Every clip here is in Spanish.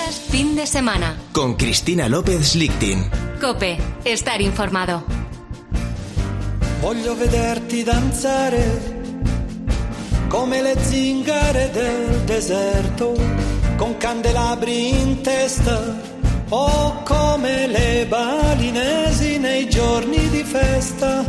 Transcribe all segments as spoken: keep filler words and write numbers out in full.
Escuchas Fin de Semana con Cristina López Lichtin. COPE, estar informado. Voglio vederti danzare come le zingare del deserto, con candelabri in testa o come le balinesi nei giorni di festa.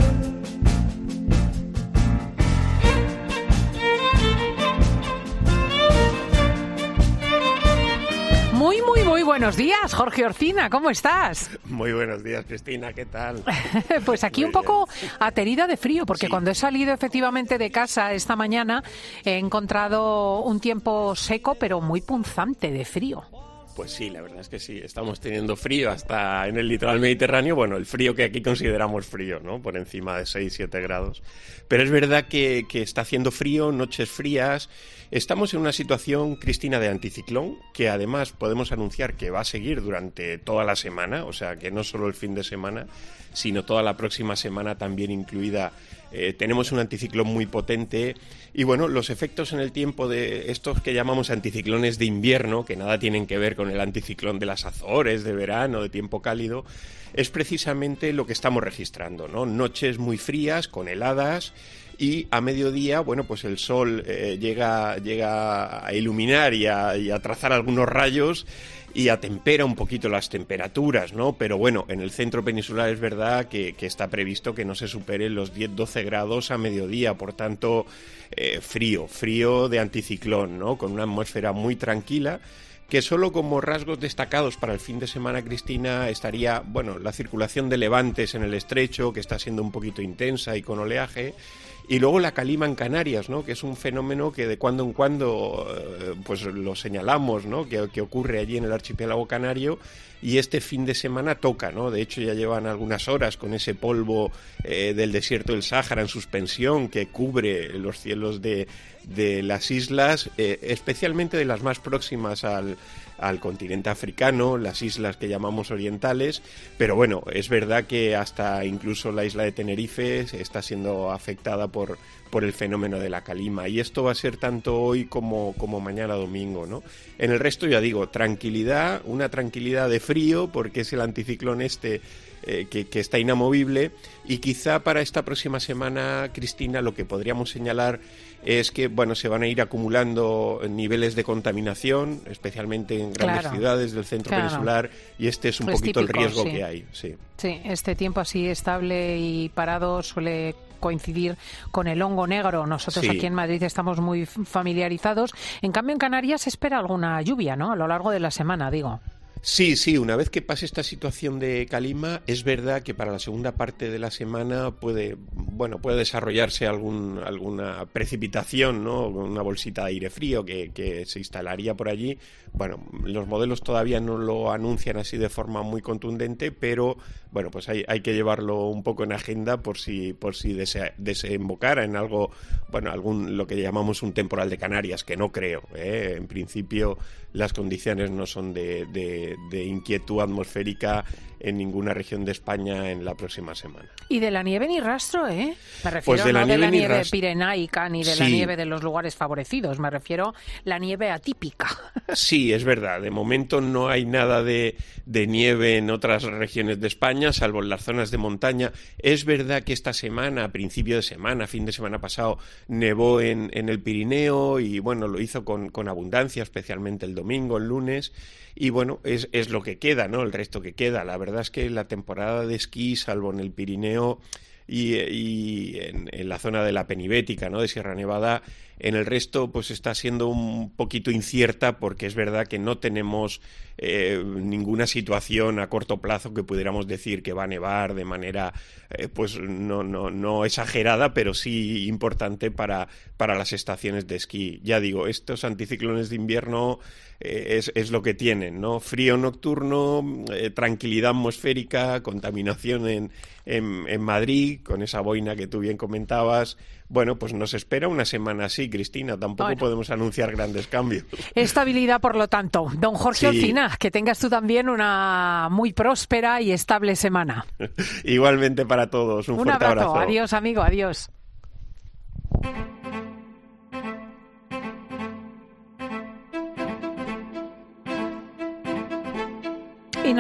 Muy, muy, muy buenos días, Jorge Orcina, ¿cómo estás? Muy buenos días, Cristina, ¿qué tal? Pues aquí Muy un poco bien. aterida de frío, porque Sí. cuando he salido efectivamente de casa esta mañana he encontrado un tiempo seco, pero muy punzante de frío. Pues sí, la verdad es que sí, estamos teniendo frío hasta en el litoral mediterráneo, bueno, el frío que aquí consideramos frío, ¿no? Por encima de seis, siete grados. Pero es verdad que, que está haciendo frío, noches frías. Estamos en una situación, Cristina, de anticiclón, que además podemos anunciar que va a seguir durante toda la semana, o sea, que no solo el fin de semana, sino toda la próxima semana también incluida. Eh, tenemos un anticiclón muy potente y, bueno, los efectos en el tiempo de estos que llamamos anticiclones de invierno, que nada tienen que ver con el anticiclón de las Azores, de verano, de tiempo cálido, es precisamente lo que estamos registrando, ¿no? Noches muy frías, con heladas. Y a mediodía, bueno, pues el sol eh, llega, llega a iluminar y a, y a trazar algunos rayos y atempera un poquito las temperaturas, ¿no? Pero bueno, en el centro peninsular es verdad que, que está previsto que no se superen los diez doce grados a mediodía, por tanto, eh, frío, frío de anticiclón, ¿no? Con una atmósfera muy tranquila, que solo como rasgos destacados para el fin de semana, Cristina, estaría, bueno, la circulación de levantes en el estrecho, que está siendo un poquito intensa y con oleaje, y luego la calima en Canarias, ¿no? Que es un fenómeno que de cuando en cuando eh, pues lo señalamos, ¿no? Que, que ocurre allí en el archipiélago canario, y este fin de semana toca, ¿no? De hecho ya llevan algunas horas con ese polvo eh, del desierto del Sáhara en suspensión que cubre los cielos de, de las islas, eh, especialmente de las más próximas al al continente africano, las islas que llamamos orientales, pero bueno, es verdad que hasta incluso la isla de Tenerife está siendo afectada por, por el fenómeno de la calima, y esto va a ser tanto hoy como, como mañana domingo, ¿no? En el resto, ya digo, tranquilidad, una tranquilidad de frío, porque es el anticiclón este eh, que, que está inamovible, y quizá para esta próxima semana, Cristina, lo que podríamos señalar es que, bueno, se van a ir acumulando niveles de contaminación, especialmente en grandes Claro. ciudades del centro Claro. peninsular, y este es un Pues poquito típico, el riesgo sí. que hay, sí. Sí, este tiempo así estable y parado suele coincidir con el hongo negro. Nosotros Sí. aquí en Madrid estamos muy familiarizados. En cambio, en Canarias se espera alguna lluvia, ¿no? A lo largo de la semana, digo. Sí, sí, una vez que pase esta situación de calima, es verdad que para la segunda parte de la semana puede, bueno, puede desarrollarse algún, alguna precipitación, ¿no? Una bolsita de aire frío que, que se instalaría por allí. Bueno, los modelos todavía no lo anuncian así de forma muy contundente, pero bueno, pues hay, hay que llevarlo un poco en agenda por si, por si dese, desembocara en algo, bueno, algún lo que llamamos un temporal de Canarias, que no creo, ¿eh? En principio las condiciones no son de, de, de inquietud atmosférica en ninguna región de España en la próxima semana. Y de la nieve ni rastro, ¿eh? Me refiero Pues de la no de nieve la ni nieve rastro. pirenaica ni de la Sí. nieve de los lugares favorecidos, me refiero la nieve atípica. Sí, es verdad. De momento no hay nada de, de nieve en otras regiones de España, salvo en las zonas de montaña. Es verdad que esta semana, a principio de semana, fin de semana pasado, nevó en, en el Pirineo y, bueno, lo hizo con, con abundancia, especialmente el domingo, el lunes. Y, bueno, es, es lo que queda, ¿no? El resto que queda. La verdad es que la temporada de esquí, salvo en el Pirineo y, y en, en la zona de la Penibética, ¿no? De Sierra Nevada, en el resto pues está siendo un poquito incierta, porque es verdad que no tenemos eh, ninguna situación a corto plazo que pudiéramos decir que va a nevar de manera eh, pues no, no, no exagerada, pero sí importante para, para las estaciones de esquí. Ya digo, estos anticiclones de invierno eh, es, es lo que tienen, ¿no? Frío nocturno, eh, tranquilidad atmosférica, contaminación en, en, en Madrid, con esa boina que tú bien comentabas. Bueno, pues nos espera una semana así, Cristina. Tampoco Bueno. podemos anunciar grandes cambios. Estabilidad, por lo tanto. Don Jorge Sí. Orcina, que tengas tú también una muy próspera y estable semana. Igualmente para todos. Un, Un fuerte abrazo. abrazo. Adiós, amigo. Adiós.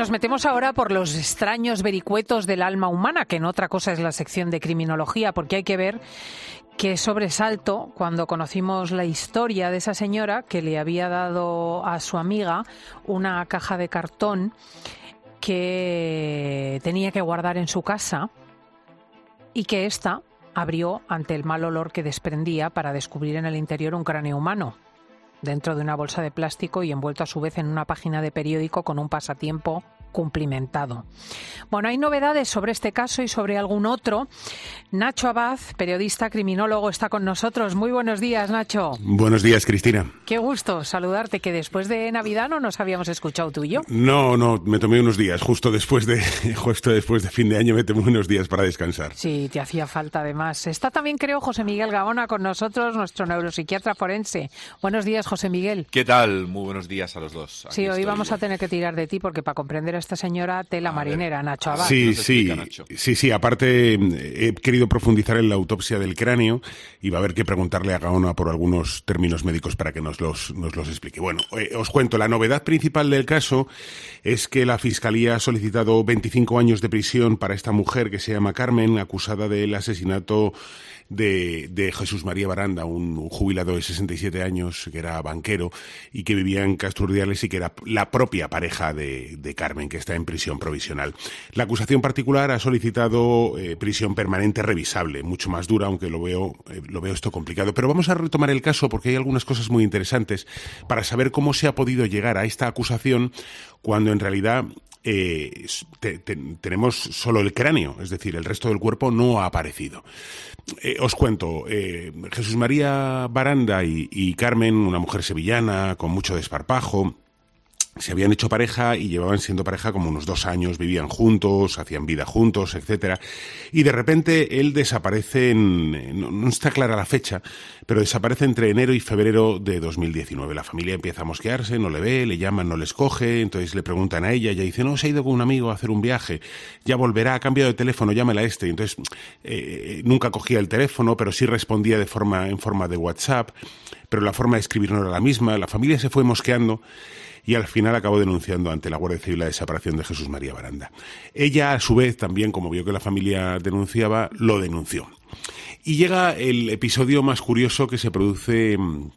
nos metemos ahora por los extraños vericuetos del alma humana, que en otra cosa es la sección de criminología, porque hay que ver qué sobresalto cuando conocimos la historia de esa señora que le había dado a su amiga una caja de cartón que tenía que guardar en su casa y que ésta abrió ante el mal olor que desprendía para descubrir en el interior un cráneo humano, dentro de una bolsa de plástico y envuelto a su vez en una página de periódico con un pasatiempo cumplimentado. Bueno, hay novedades sobre este caso y sobre algún otro. Nacho Abad, periodista criminólogo, está con nosotros. Muy buenos días, Nacho. Buenos días, Cristina. Qué gusto saludarte, que después de Navidad no nos habíamos escuchado tú y yo. No, no, me tomé unos días, justo después de justo después de fin de año me tomé unos días para descansar. Sí, te hacía falta además. Está también, creo, José Miguel Gaona con nosotros, nuestro neuropsiquiatra forense. Buenos días, José Miguel. ¿Qué tal? Muy buenos días a los dos. Aquí sí, hoy estoy. vamos a tener que tirar de ti porque para comprender a esta señora tela a marinera, ver. Nacho Abad. Sí, sí, Nacho? sí, sí. Aparte, he querido profundizar en la autopsia del cráneo y va a haber que preguntarle a Gaona por algunos términos médicos para que nos los, nos los explique. Bueno, eh, os cuento, la novedad principal del caso es que la Fiscalía ha solicitado veinticinco años de prisión para esta mujer que se llama Carmen, acusada del asesinato De, de Jesús María Baranda, un, un jubilado de sesenta y siete años que era banquero y que vivía en Castro Urdiales y que era la propia pareja de, de Carmen, que está en prisión provisional. La acusación particular ha solicitado eh, prisión permanente revisable, mucho más dura, aunque lo veo, eh, lo veo esto complicado. Pero vamos a retomar el caso porque hay algunas cosas muy interesantes para saber cómo se ha podido llegar a esta acusación cuando en realidad Eh, te, te, tenemos solo el cráneo, es decir, el resto del cuerpo no ha aparecido. Eh, os cuento, eh, Jesús María Baranda y, y Carmen, una mujer sevillana con mucho desparpajo, se habían hecho pareja y llevaban siendo pareja como unos dos años, vivían juntos, hacían vida juntos, etcétera. Y de repente él desaparece en, no, no está clara la fecha, pero desaparece entre enero y febrero de dos mil diecinueve. La familia empieza a mosquearse, no le ve, le llaman, no les coge, entonces le preguntan a ella, ella dice, no, se ha ido con un amigo a hacer un viaje, ya volverá, ha cambiado de teléfono, llámela a este. Entonces eh, nunca cogía el teléfono, pero sí respondía de forma, en forma de WhatsApp, pero la forma de escribir no era la misma. La familia se fue mosqueando y al final acabó denunciando ante la Guardia Civil la desaparición de Jesús María Baranda. Ella, a su vez, también, como vio que la familia denunciaba, lo denunció. Y llega el episodio más curioso que se produce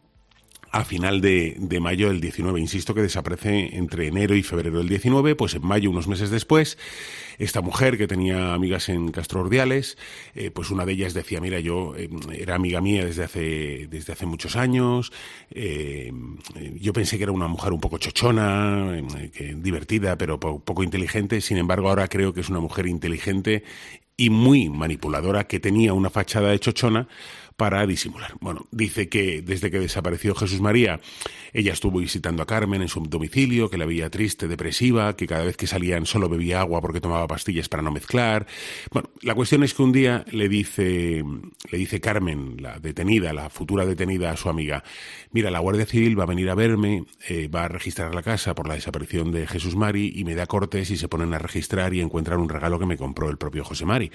a final de, de mayo del diecinueve. Insisto que desaparece entre enero y febrero del diecinueve, pues en mayo, unos meses después, esta mujer que tenía amigas en Castro Urdiales, eh, pues una de ellas decía, mira, yo eh, era amiga mía desde hace, desde hace muchos años, eh, yo pensé que era una mujer un poco chochona, eh, que, divertida, pero po- poco inteligente, sin embargo ahora creo que es una mujer inteligente y muy manipuladora, que tenía una fachada de chochona para disimular. Bueno, dice que desde que desapareció Jesús María, ella estuvo visitando a Carmen en su domicilio, que la veía triste, depresiva, que cada vez que salían solo bebía agua porque tomaba pastillas para no mezclar. Bueno, la cuestión es que un día le dice, le dice Carmen, la detenida, la futura detenida, a su amiga, mira, la Guardia Civil va a venir a verme, eh, va a registrar la casa por la desaparición de Jesús Mari y me da cortes y se ponen a registrar y encuentran un regalo que me compró el propio José Mari.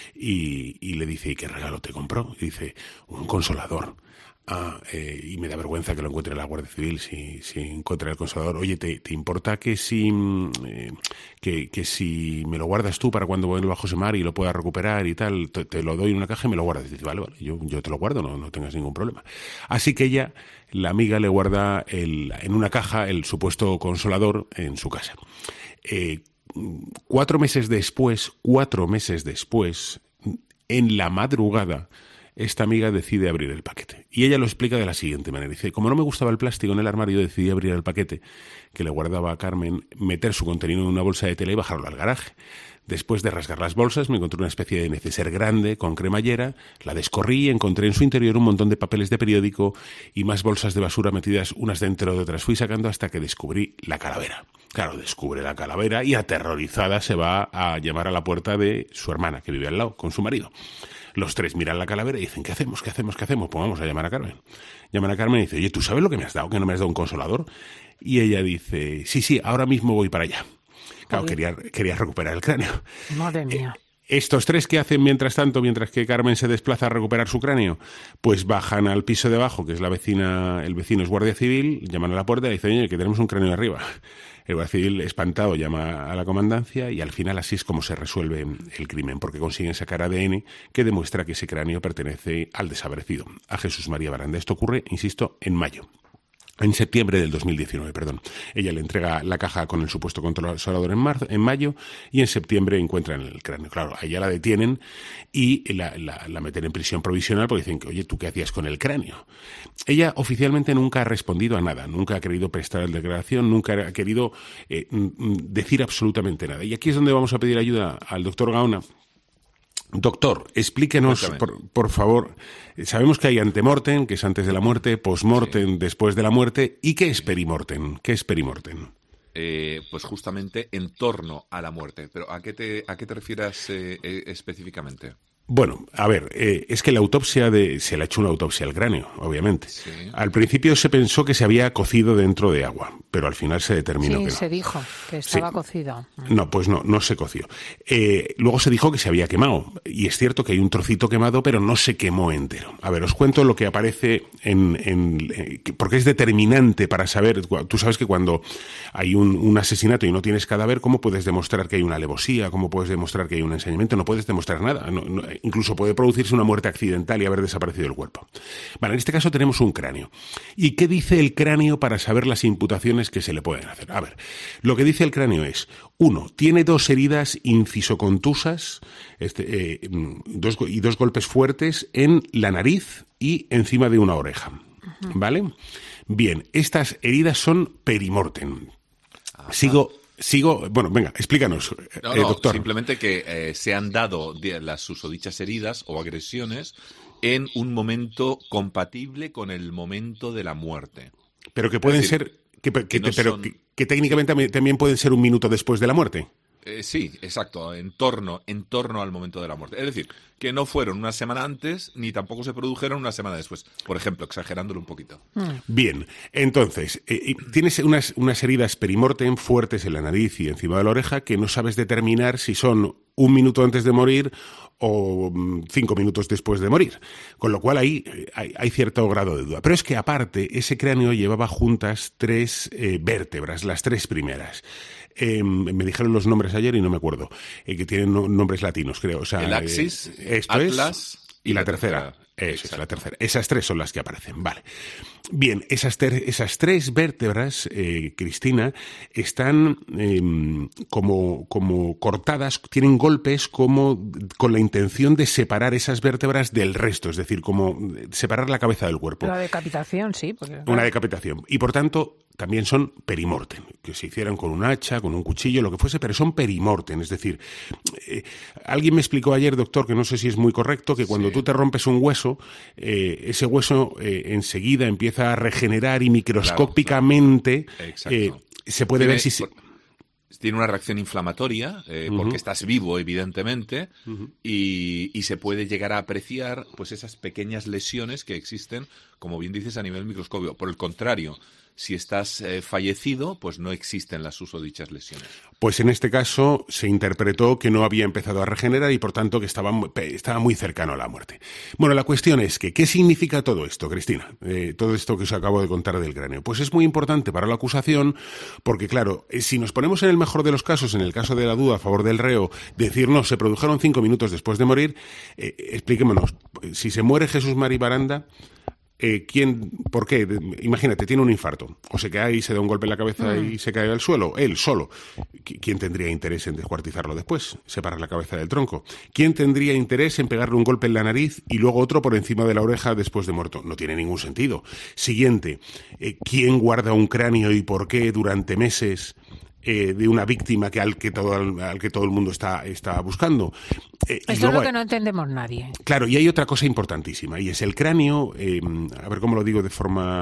Y, y le dice, ¿y qué regalo te compró? Y dice, un consolador. Ah, eh, y me da vergüenza que lo encuentre la Guardia Civil si, si encuentra el consolador. Oye, ¿te, te importa que si, eh, que, que si me lo guardas tú para cuando vuelva a José Mari y lo pueda recuperar y tal, te, te lo doy en una caja y me lo guardas? Y dice, vale, vale, yo, yo te lo guardo, no, no tengas ningún problema. Así que ella, la amiga, le guarda el, en una caja el supuesto consolador en su casa. Eh, cuatro meses después, cuatro meses después, en la madrugada, esta amiga decide abrir el paquete. Y ella lo explica de la siguiente manera. Dice, como no me gustaba el plástico en el armario, decidí abrir el paquete que le guardaba a Carmen, meter su contenido en una bolsa de tela y bajarlo al garaje. Después de rasgar las bolsas, me encontré una especie de neceser grande con cremallera, la descorrí y encontré en su interior un montón de papeles de periódico y más bolsas de basura metidas unas dentro de otras. Fui sacando hasta que descubrí la calavera. Claro, descubre la calavera y aterrorizada se va a llamar a la puerta de su hermana, que vive al lado, con su marido. Los tres miran la calavera y dicen, ¿qué hacemos? ¿Qué hacemos? ¿Qué hacemos? Pues vamos a llamar a Carmen. Llaman a Carmen y dice, oye, ¿tú sabes lo que me has dado? ¿Que no me has dado un consolador? Y ella dice, sí, sí, ahora mismo voy para allá. Claro, quería, quería recuperar el cráneo. Madre mía. Eh, ¿Estos tres qué hacen mientras tanto, mientras que Carmen se desplaza a recuperar su cráneo? Pues bajan al piso de abajo, que es la vecina, el vecino es guardia civil, llaman a la puerta y dicen, oye, que tenemos un cráneo arriba. El guardia civil, espantado, llama a la comandancia y al final así es como se resuelve el crimen, porque consiguen sacar A D N que demuestra que ese cráneo pertenece al desaparecido, a Jesús María Baranda. Esto ocurre, insisto, en mayo. En septiembre del dos mil diecinueve, perdón. Ella le entrega la caja con el supuesto controlador en marzo, en mayo, y en septiembre encuentran el cráneo. Claro, a ella la detienen y la, la, la meten en prisión provisional porque dicen que, oye, ¿tú qué hacías con el cráneo? Ella oficialmente nunca ha respondido a nada, nunca ha querido prestar la declaración, nunca ha querido eh, decir absolutamente nada. Y aquí es donde vamos a pedir ayuda al doctor Gaona. Doctor, explíquenos, por, por favor, sabemos que hay antemortem, que es antes de la muerte, postmortem, sí. después de la muerte, ¿y qué es perimortem? ¿Qué es perimortem? Eh, pues justamente en torno a la muerte. Pero ¿a qué te, a qué te refieres eh, eh, específicamente? Bueno, a ver, eh, es que la autopsia de... se le ha hecho una autopsia al cráneo, obviamente. Sí. Al principio se pensó que se había cocido dentro de agua, pero al final se determinó sí, que no. se dijo que estaba sí. cocido. No, pues no, no se coció. Eh, luego se dijo que se había quemado, y es cierto que hay un trocito quemado, pero no se quemó entero. A ver, os cuento lo que aparece en... en eh, porque es determinante para saber... Tú sabes que cuando hay un, un asesinato y no tienes cadáver, ¿cómo puedes demostrar que hay una alevosía? ¿Cómo puedes demostrar que hay un ensañamiento? No puedes demostrar nada. No, no, incluso puede producirse una muerte accidental y haber desaparecido el cuerpo. Vale, en este caso tenemos un cráneo. ¿Y qué dice el cráneo para saber las imputaciones que se le pueden hacer? A ver, lo que dice el cráneo es, uno, tiene dos heridas incisocontusas este, eh, dos, y dos golpes fuertes en la nariz y encima de una oreja. ¿Vale? Bien, estas heridas son perimortem. Sigo... Sigo, bueno, venga, explícanos, no, eh, no, doctor. Simplemente que eh, se han dado las susodichas heridas o agresiones en un momento compatible con el momento de la muerte. Pero que pueden decir, ser, que, que, que no pero son... que, que técnicamente sí. también pueden ser un minuto después de la muerte. Eh, sí, exacto, en torno, en torno al momento de la muerte. Es decir, que no fueron una semana antes ni tampoco se produjeron una semana después. Por ejemplo, exagerándolo un poquito. Bien, entonces, eh, tienes unas, unas heridas perimortem fuertes en la nariz y encima de la oreja que no sabes determinar si son un minuto antes de morir o cinco minutos después de morir. Con lo cual ahí hay, hay cierto grado de duda. Pero es que aparte, ese cráneo llevaba juntas tres eh, vértebras, las tres primeras. Eh, me dijeron los nombres ayer y no me acuerdo, eh, que tienen no, nombres latinos, creo. O sea, el axis, eh, esto Atlas es, y, y la, la tercera. tercera. Eso es la tercera. Esas tres son las que aparecen. Vale. Bien, esas, ter- esas tres vértebras, eh, Cristina, están eh, como, como cortadas, tienen golpes como con la intención de separar esas vértebras del resto, es decir, como separar la cabeza del cuerpo. La decapitación, sí. Porque, Una claro. decapitación. Y por tanto, también son perimortem, que se hicieran con un hacha, con un cuchillo, lo que fuese, pero son perimortem. Es decir, eh, alguien me explicó ayer, doctor, que no sé si es muy correcto, que cuando sí. tú te rompes un hueso, eh, ese hueso eh, enseguida empieza a regenerar y microscópicamente claro, claro. Eh, se puede tiene, ver si... Se... Tiene una reacción inflamatoria, eh, uh-huh. porque estás vivo, evidentemente, uh-huh. y, y se puede llegar a apreciar pues esas pequeñas lesiones que existen, como bien dices, a nivel microscópico. Por el contrario, si estás eh, fallecido, pues no existen las susodichas lesiones. Pues en este caso se interpretó que no había empezado a regenerar y por tanto que estaba muy, estaba muy cercano a la muerte. Bueno, la cuestión es que, ¿qué significa todo esto, Cristina? Eh, todo esto que os acabo de contar del cráneo. Pues es muy importante para la acusación porque, claro, si nos ponemos en el mejor de los casos, en el caso de la duda a favor del reo, decir, no, se produjeron cinco minutos después de morir, eh, expliquémonos, si se muere Jesús María Baranda... Eh, ¿quién, ¿Por qué? Imagínate, tiene un infarto, o se cae y se da un golpe en la cabeza mm. y se cae al suelo, él solo. ¿Quién tendría interés en descuartizarlo después? Separar la cabeza del tronco. ¿Quién tendría interés en pegarle un golpe en la nariz y luego otro por encima de la oreja después de muerto? No tiene ningún sentido. Siguiente, eh, ¿quién guarda un cráneo y por qué durante meses... Eh, de una víctima que al que todo al que todo el mundo está está buscando. Eh, Eso es lo que no entendemos nadie. Claro, y hay otra cosa importantísima y es el cráneo. Eh, a ver cómo lo digo de forma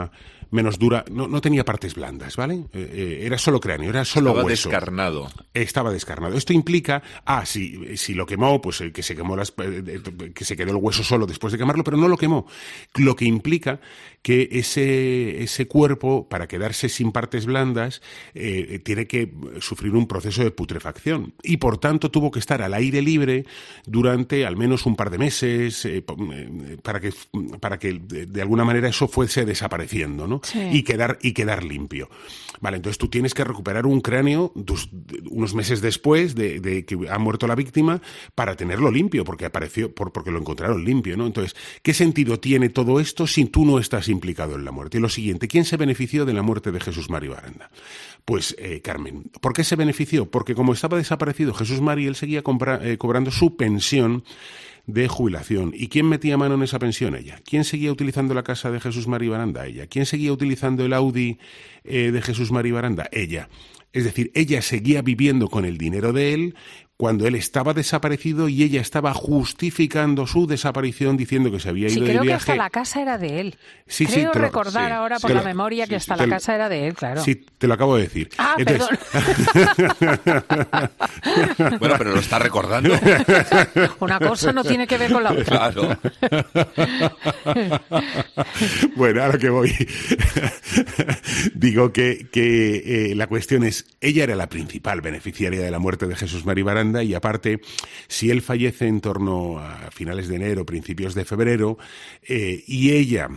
menos dura, no, no tenía partes blandas, ¿vale? Eh, eh, era solo cráneo, era solo Estaba hueso. descarnado. Estaba descarnado. Esto implica, ah, si, si lo quemó, pues eh, que se quemó las, eh, que se quedó el hueso solo después de quemarlo, pero no lo quemó. Lo que implica que ese, ese cuerpo, para quedarse sin partes blandas, eh, tiene que sufrir un proceso de putrefacción y por tanto tuvo que estar al aire libre durante al menos un par de meses eh, para que, para que de, de alguna manera eso fuese desapareciendo, ¿no? Sí. Y quedar, y quedar limpio. Vale, entonces tú tienes que recuperar un cráneo dos, unos meses después de, de que ha muerto la víctima para tenerlo limpio, porque apareció, por, porque lo encontraron limpio, ¿no? Entonces, ¿qué sentido tiene todo esto si tú no estás implicado en la muerte? Y lo siguiente, ¿quién se benefició de la muerte de Jesús Mari Baranda? Pues eh, Carmen. ¿Por qué se benefició? Porque como estaba desaparecido Jesús Mari, él seguía compra, eh, cobrando su pensión de jubilación. ¿Y quién metía mano en esa pensión? Ella. ¿Quién seguía utilizando la casa de Jesús Mari Baranda? Ella. ¿Quién seguía utilizando el Audi eh, de Jesús Mari Baranda? Ella. Es decir, ella seguía viviendo con el dinero de él cuando él estaba desaparecido y ella estaba justificando su desaparición diciendo que se había ido sí, de creo viaje. que hasta la casa era de él. Sí, creo sí, te lo, recordar sí, ahora sí, por te la lo, memoria que sí, hasta sí, la te lo- casa era de él, claro. Sí, te lo acabo de decir. Ah, Entonces, Bueno, pero lo está recordando. Una cosa no tiene que ver con la otra. Claro. bueno, a lo que voy. Digo que, que eh, la cuestión es, ella era la principal beneficiaria de la muerte de Jesús Mari Baranda y aparte, si él fallece en torno a finales de enero, principios de febrero, eh, y ella...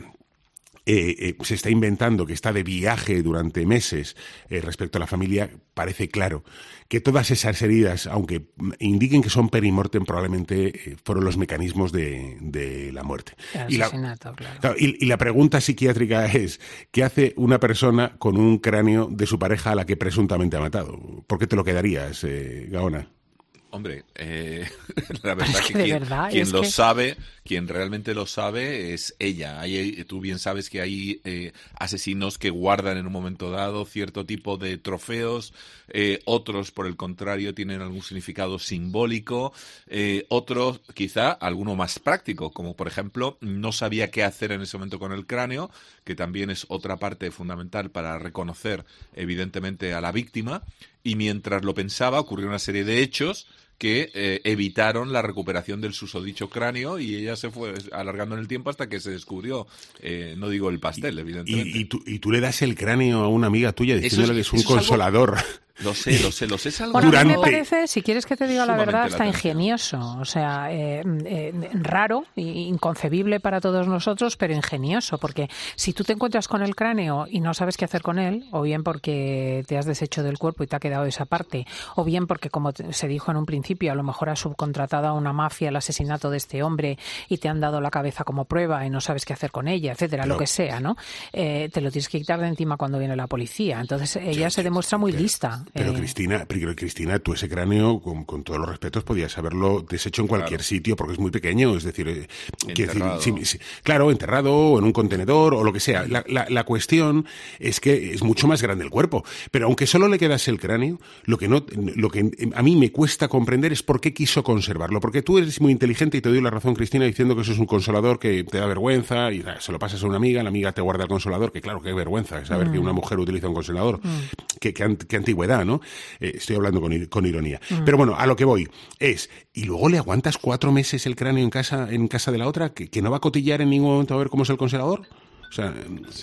Eh, eh, se está inventando que está de viaje durante meses eh, respecto a la familia, parece claro que todas esas heridas, aunque indiquen que son perimortem, probablemente eh, fueron los mecanismos de, de la muerte. El Y la, asesinato, claro. claro, y, y la pregunta psiquiátrica es, ¿qué hace una persona con un cráneo de su pareja a la que presuntamente ha matado? ¿Por qué te lo quedarías, eh, Gaona? Hombre, eh, la verdad Es que, que de quien, verdad, quien es lo que- sabe, quien realmente lo sabe es ella. Hay, tú bien sabes que hay eh, asesinos que guardan en un momento dado cierto tipo de trofeos, eh, otros, por el contrario, tienen algún significado simbólico, eh, otros, quizá, alguno más práctico, como por ejemplo, no sabía qué hacer en ese momento con el cráneo, que también es otra parte fundamental para reconocer, evidentemente, a la víctima, y mientras lo pensaba, ocurrió una serie de hechos que eh, evitaron la recuperación del susodicho cráneo y ella se fue alargando en el tiempo hasta que se descubrió, eh, no digo el pastel, evidentemente. Y, y, tú, y tú le das el cráneo a una amiga tuya diciéndole es- que es un eso es algo- consolador. Lo sé, lo sé, lo sé, es algo... Bueno, a mí me Durante- parece, si quieres que te diga la Sumamente verdad, está latencia. ingenioso. O sea, eh, eh, raro, e inconcebible para todos nosotros, pero ingenioso. Porque si tú te encuentras con el cráneo y no sabes qué hacer con él, o bien porque te has deshecho del cuerpo y te ha quedado esa parte, o bien porque, como te- se dijo en un principio, a lo mejor has subcontratado a una mafia el asesinato de este hombre y te han dado la cabeza como prueba y no sabes qué hacer con ella, etcétera, Pero- lo que sea, ¿no? Eh, te lo tienes que quitar de encima cuando viene la policía. Entonces ella se demuestra muy Pero- lista. Pero eh, Cristina, pero Cristina, tú ese cráneo, con, con todos los respetos, podías haberlo deshecho en cualquier Claro. sitio porque es muy pequeño. Es decir, eh, quiero decir, Enterrado. sí, sí, claro, enterrado o en un contenedor o lo que sea. La, la, la cuestión es que es mucho más grande el cuerpo. Pero aunque solo le quedase el cráneo, lo que no, lo que a mí me cuesta comprender es por qué quiso conservarlo. Porque tú eres muy inteligente y te doy la razón, Cristina, diciendo que eso es un consolador que te da vergüenza y ah, se lo pasas a una amiga, la amiga te guarda el consolador, que claro, qué vergüenza saber Mm. que una mujer utiliza un consolador. Mm. Qué, qué, ant- qué antigüedad, ¿no? Eh, estoy hablando con, ir- con ironía. Mm. Pero bueno, a lo que voy es, y luego le aguantas cuatro meses el cráneo en casa, en casa de la otra, que, que no va a cotillar en ningún momento a ver cómo es el consolador. O sea,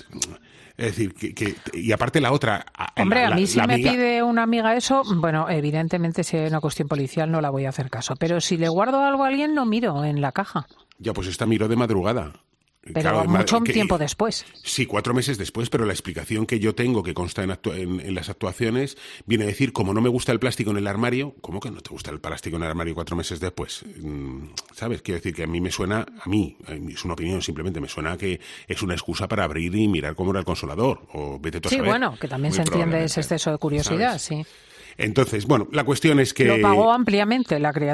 es decir, que, que y aparte la otra... Hombre, la, a mí la, si la me amiga, pide una amiga eso, bueno, evidentemente si hay una cuestión policial no la voy a hacer caso. Pero si le guardo algo a alguien, no miro en la caja. Ya, pues esta miró de madrugada. Pero Claro, mucho que- tiempo después. Sí, cuatro meses después, pero la explicación que yo tengo, que consta en, actu- en, en las actuaciones, viene a decir, como no me gusta el plástico en el armario, ¿cómo que no te gusta el plástico en el armario cuatro meses después? Mm, ¿Sabes? Quiero decir que a mí me suena, a mí, es una opinión simplemente, me suena que es una excusa para abrir y mirar cómo era el consolador, o vete tú a Sí, saber. bueno, que también Muy se entiende probablemente. ese exceso de curiosidad, ¿Sabes? sí. Entonces, bueno, la cuestión es que... Lo pagó ampliamente la criatura.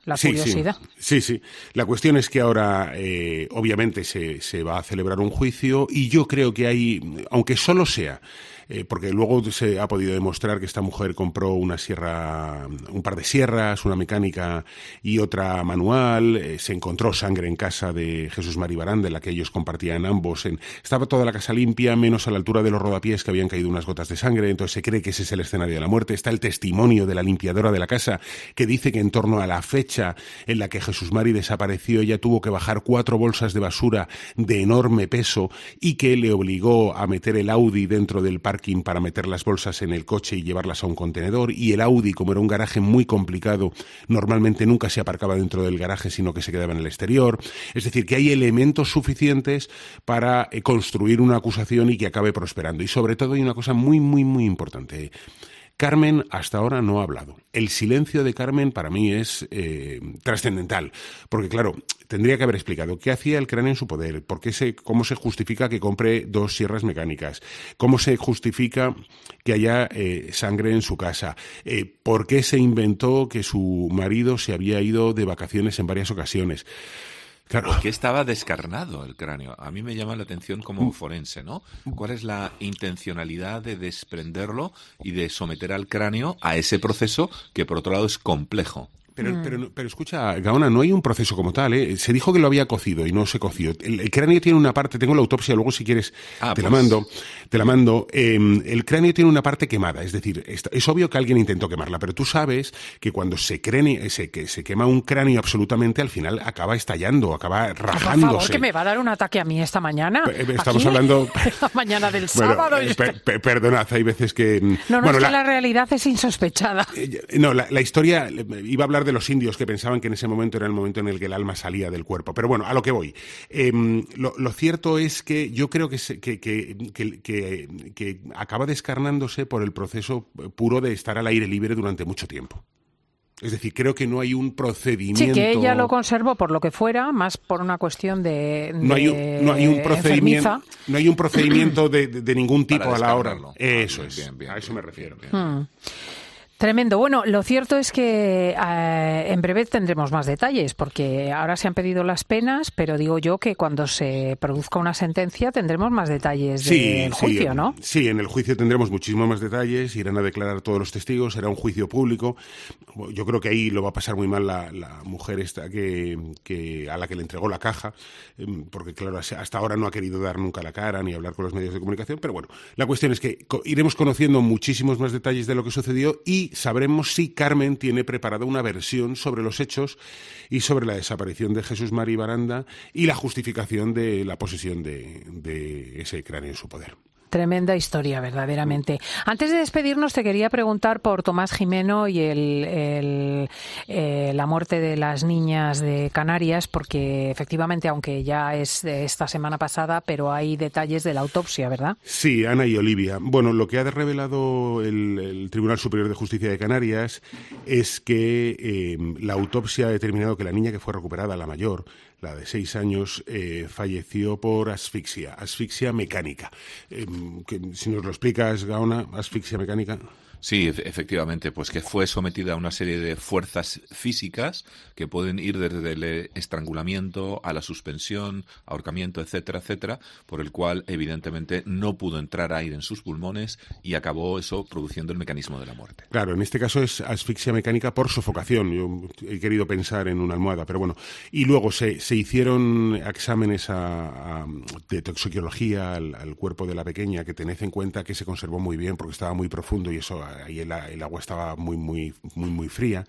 la sí, curiosidad. Sí, sí, sí. La cuestión es que ahora, eh, obviamente, se, se va a celebrar un juicio y yo creo que hay, aunque solo sea, eh, porque luego se ha podido demostrar que esta mujer compró una sierra, un par de sierras, una mecánica y otra manual, eh, se encontró sangre en casa de Jesús Mari Baranda, en la que ellos compartían ambos. En, estaba toda la casa limpia, menos a la altura de los rodapiés que habían caído unas gotas de sangre, entonces se cree que ese es el escenario de la muerte. Está el testimonio de la limpiadora de la casa que dice que en torno a la fecha en la que Jesús Mari desapareció, ella tuvo que bajar cuatro bolsas de basura de enorme peso y que le obligó a meter el Audi dentro del parking para meter las bolsas en el coche y llevarlas a un contenedor, y el Audi, como era un garaje muy complicado, normalmente nunca se aparcaba dentro del garaje, sino que se quedaba en el exterior. Es decir, que hay elementos suficientes para eh, construir una acusación y que acabe prosperando. Y sobre todo hay una cosa muy, muy, muy importante. Carmen hasta ahora no ha hablado. El silencio de Carmen para mí es eh, trascendental, porque claro, tendría que haber explicado qué hacía el cráneo en su poder, por qué se, cómo se justifica que compre dos sierras mecánicas, cómo se justifica que haya eh, sangre en su casa, eh, por qué se inventó que su marido se había ido de vacaciones en varias ocasiones. Claro. ¿Por qué estaba descarnado el cráneo? A mí me llama la atención como forense, ¿no? ¿Cuál es la intencionalidad de desprenderlo y de someter al cráneo a ese proceso que, por otro lado, es complejo? Pero, mm. pero, pero escucha, Gaona, no hay un proceso como tal, ¿eh? Se dijo que lo había cocido y no se coció. El, el cráneo tiene una parte, tengo la autopsia, luego si quieres ah, te, pues... la mando, te la mando. Eh, el cráneo tiene una parte quemada, es decir, es, es obvio que alguien intentó quemarla, pero tú sabes que cuando se, crene, se, que se quema un cráneo absolutamente, al final acaba estallando, acaba rajándose. Por favor, que me va a dar un ataque a mí esta mañana. P Estamos ¿Aquí? hablando... La mañana del bueno, sábado. Eh, per, per, perdonad, hay veces que... No, no, bueno, es la, que la realidad es insospechada. Eh, no, la, la historia, iba a hablar de los indios que pensaban que en ese momento era el momento en el que el alma salía del cuerpo. Pero bueno, a lo que voy. Eh, lo, lo cierto es que yo creo que, se, que, que, que, que, que acaba descarnándose por el proceso puro de estar al aire libre durante mucho tiempo. Es decir, creo que no hay un procedimiento... Sí, que ella lo conservó por lo que fuera, más por una cuestión de, de no hay un, no hay un procedimiento, enfermiza. No hay un procedimiento de, de, de ningún tipo a la hora. Eso bien, es, bien, bien, a eso bien, me refiero. Bien, bien. Hmm. Tremendo. Bueno, lo cierto es que eh, en breve tendremos más detalles, porque ahora se han pedido las penas, pero digo yo que cuando se produzca una sentencia tendremos más detalles sí, del juicio, sí, ¿no? Sí, en el juicio tendremos muchísimos más detalles, irán a declarar todos los testigos, será un juicio público. Yo creo que ahí lo va a pasar muy mal la, la mujer esta que, que a la que le entregó la caja, porque claro, hasta ahora no ha querido dar nunca la cara ni hablar con los medios de comunicación, pero bueno, la cuestión es que iremos conociendo muchísimos más detalles de lo que sucedió y sabremos si Carmen tiene preparada una versión sobre los hechos y sobre la desaparición de Jesús Mari Baranda y la justificación de la posesión de, de ese cráneo en su poder. Tremenda historia, verdaderamente. Antes de despedirnos, te quería preguntar por Tomás Jimeno y el, el, eh, la muerte de las niñas de Canarias, porque efectivamente, aunque ya es de esta semana pasada, pero hay detalles de la autopsia, ¿verdad? Sí, Ana y Olivia. Bueno, lo que ha revelado el, el Tribunal Superior de Justicia de Canarias es que eh, la autopsia ha determinado que la niña que fue recuperada, la mayor, la de seis años, eh, falleció por asfixia, asfixia mecánica. Eh, que, si nos lo explicas, Gaona, asfixia mecánica... Sí, efectivamente, pues que fue sometida a una serie de fuerzas físicas que pueden ir desde el estrangulamiento a la suspensión, ahorcamiento, etcétera, etcétera, por el cual evidentemente no pudo entrar aire en sus pulmones y acabó eso produciendo el mecanismo de la muerte. Claro, en este caso es asfixia mecánica por sofocación. Yo he querido pensar en una almohada, pero bueno. Y luego se, se hicieron exámenes a, a, de toxicología al, al cuerpo de la pequeña, que tened en cuenta que se conservó muy bien porque estaba muy profundo y eso... ahí el, el agua estaba muy muy muy muy fría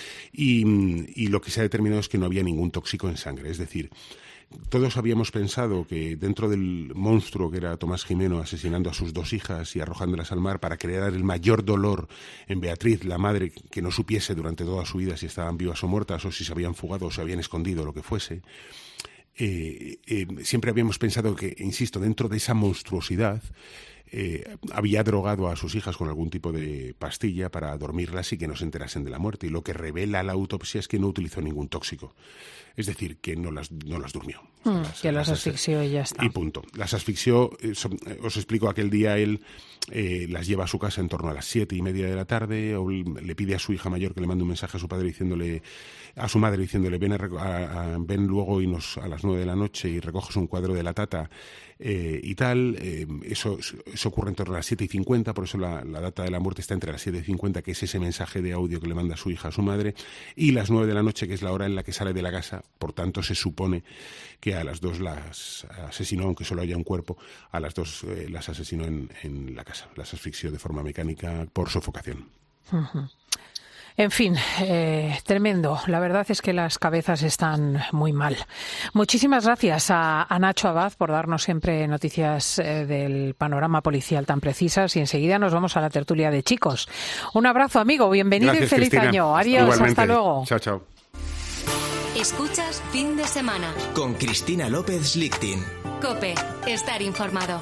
y, y lo que se ha determinado es que no había ningún tóxico en sangre, es decir, todos habíamos pensado que dentro del monstruo que era Tomás Jimeno asesinando a sus dos hijas y arrojándolas al mar para crear el mayor dolor en Beatriz, la madre, que no supiese durante toda su vida si estaban vivas o muertas o si se habían fugado o se habían escondido, lo que fuese, eh, eh, siempre habíamos pensado que, insisto, dentro de esa monstruosidad eh, había drogado a sus hijas con algún tipo de pastilla para dormirlas y que no se enterasen de la muerte. Y lo que revela la autopsia es que no utilizó ningún tóxico. Es decir, que no las, no las durmió. Mm, las, que las, las asfixió y ya está. Y punto. Las asfixió, eh, os explico, aquel día él eh, las lleva a su casa en torno a las siete y media de la tarde, o le pide a su hija mayor que le mande un mensaje a su padre diciéndole, a su madre diciéndole, ven, a, a, a, ven luego y nos, a las nueve de la noche y recoges un cuadro de la tata eh, y tal. Eh, eso, eso ocurre en torno a las siete y cincuenta, por eso la, la data de la muerte está entre las siete y cincuenta, que es ese mensaje de audio que le manda a su hija a su madre, y las nueve de la noche, que es la hora en la que sale de la casa. Por tanto, se supone que a las dos las asesinó, aunque solo haya un cuerpo, a las dos eh, las asesinó en, en la casa. Las asfixió de forma mecánica por sofocación. Uh-huh. En fin, eh, tremendo. La verdad es que las cabezas están muy mal. Muchísimas gracias a, a Nacho Abad por darnos siempre noticias eh, del panorama policial tan precisas, y enseguida nos vamos a la tertulia de chicos. Un abrazo, amigo. Bienvenido. Gracias, y feliz Cristina. Año. Adiós. Igualmente. Hasta luego. Chao, chao. Escuchas Fin de Semana con Cristina López Lichtin. COPE. Estar informado.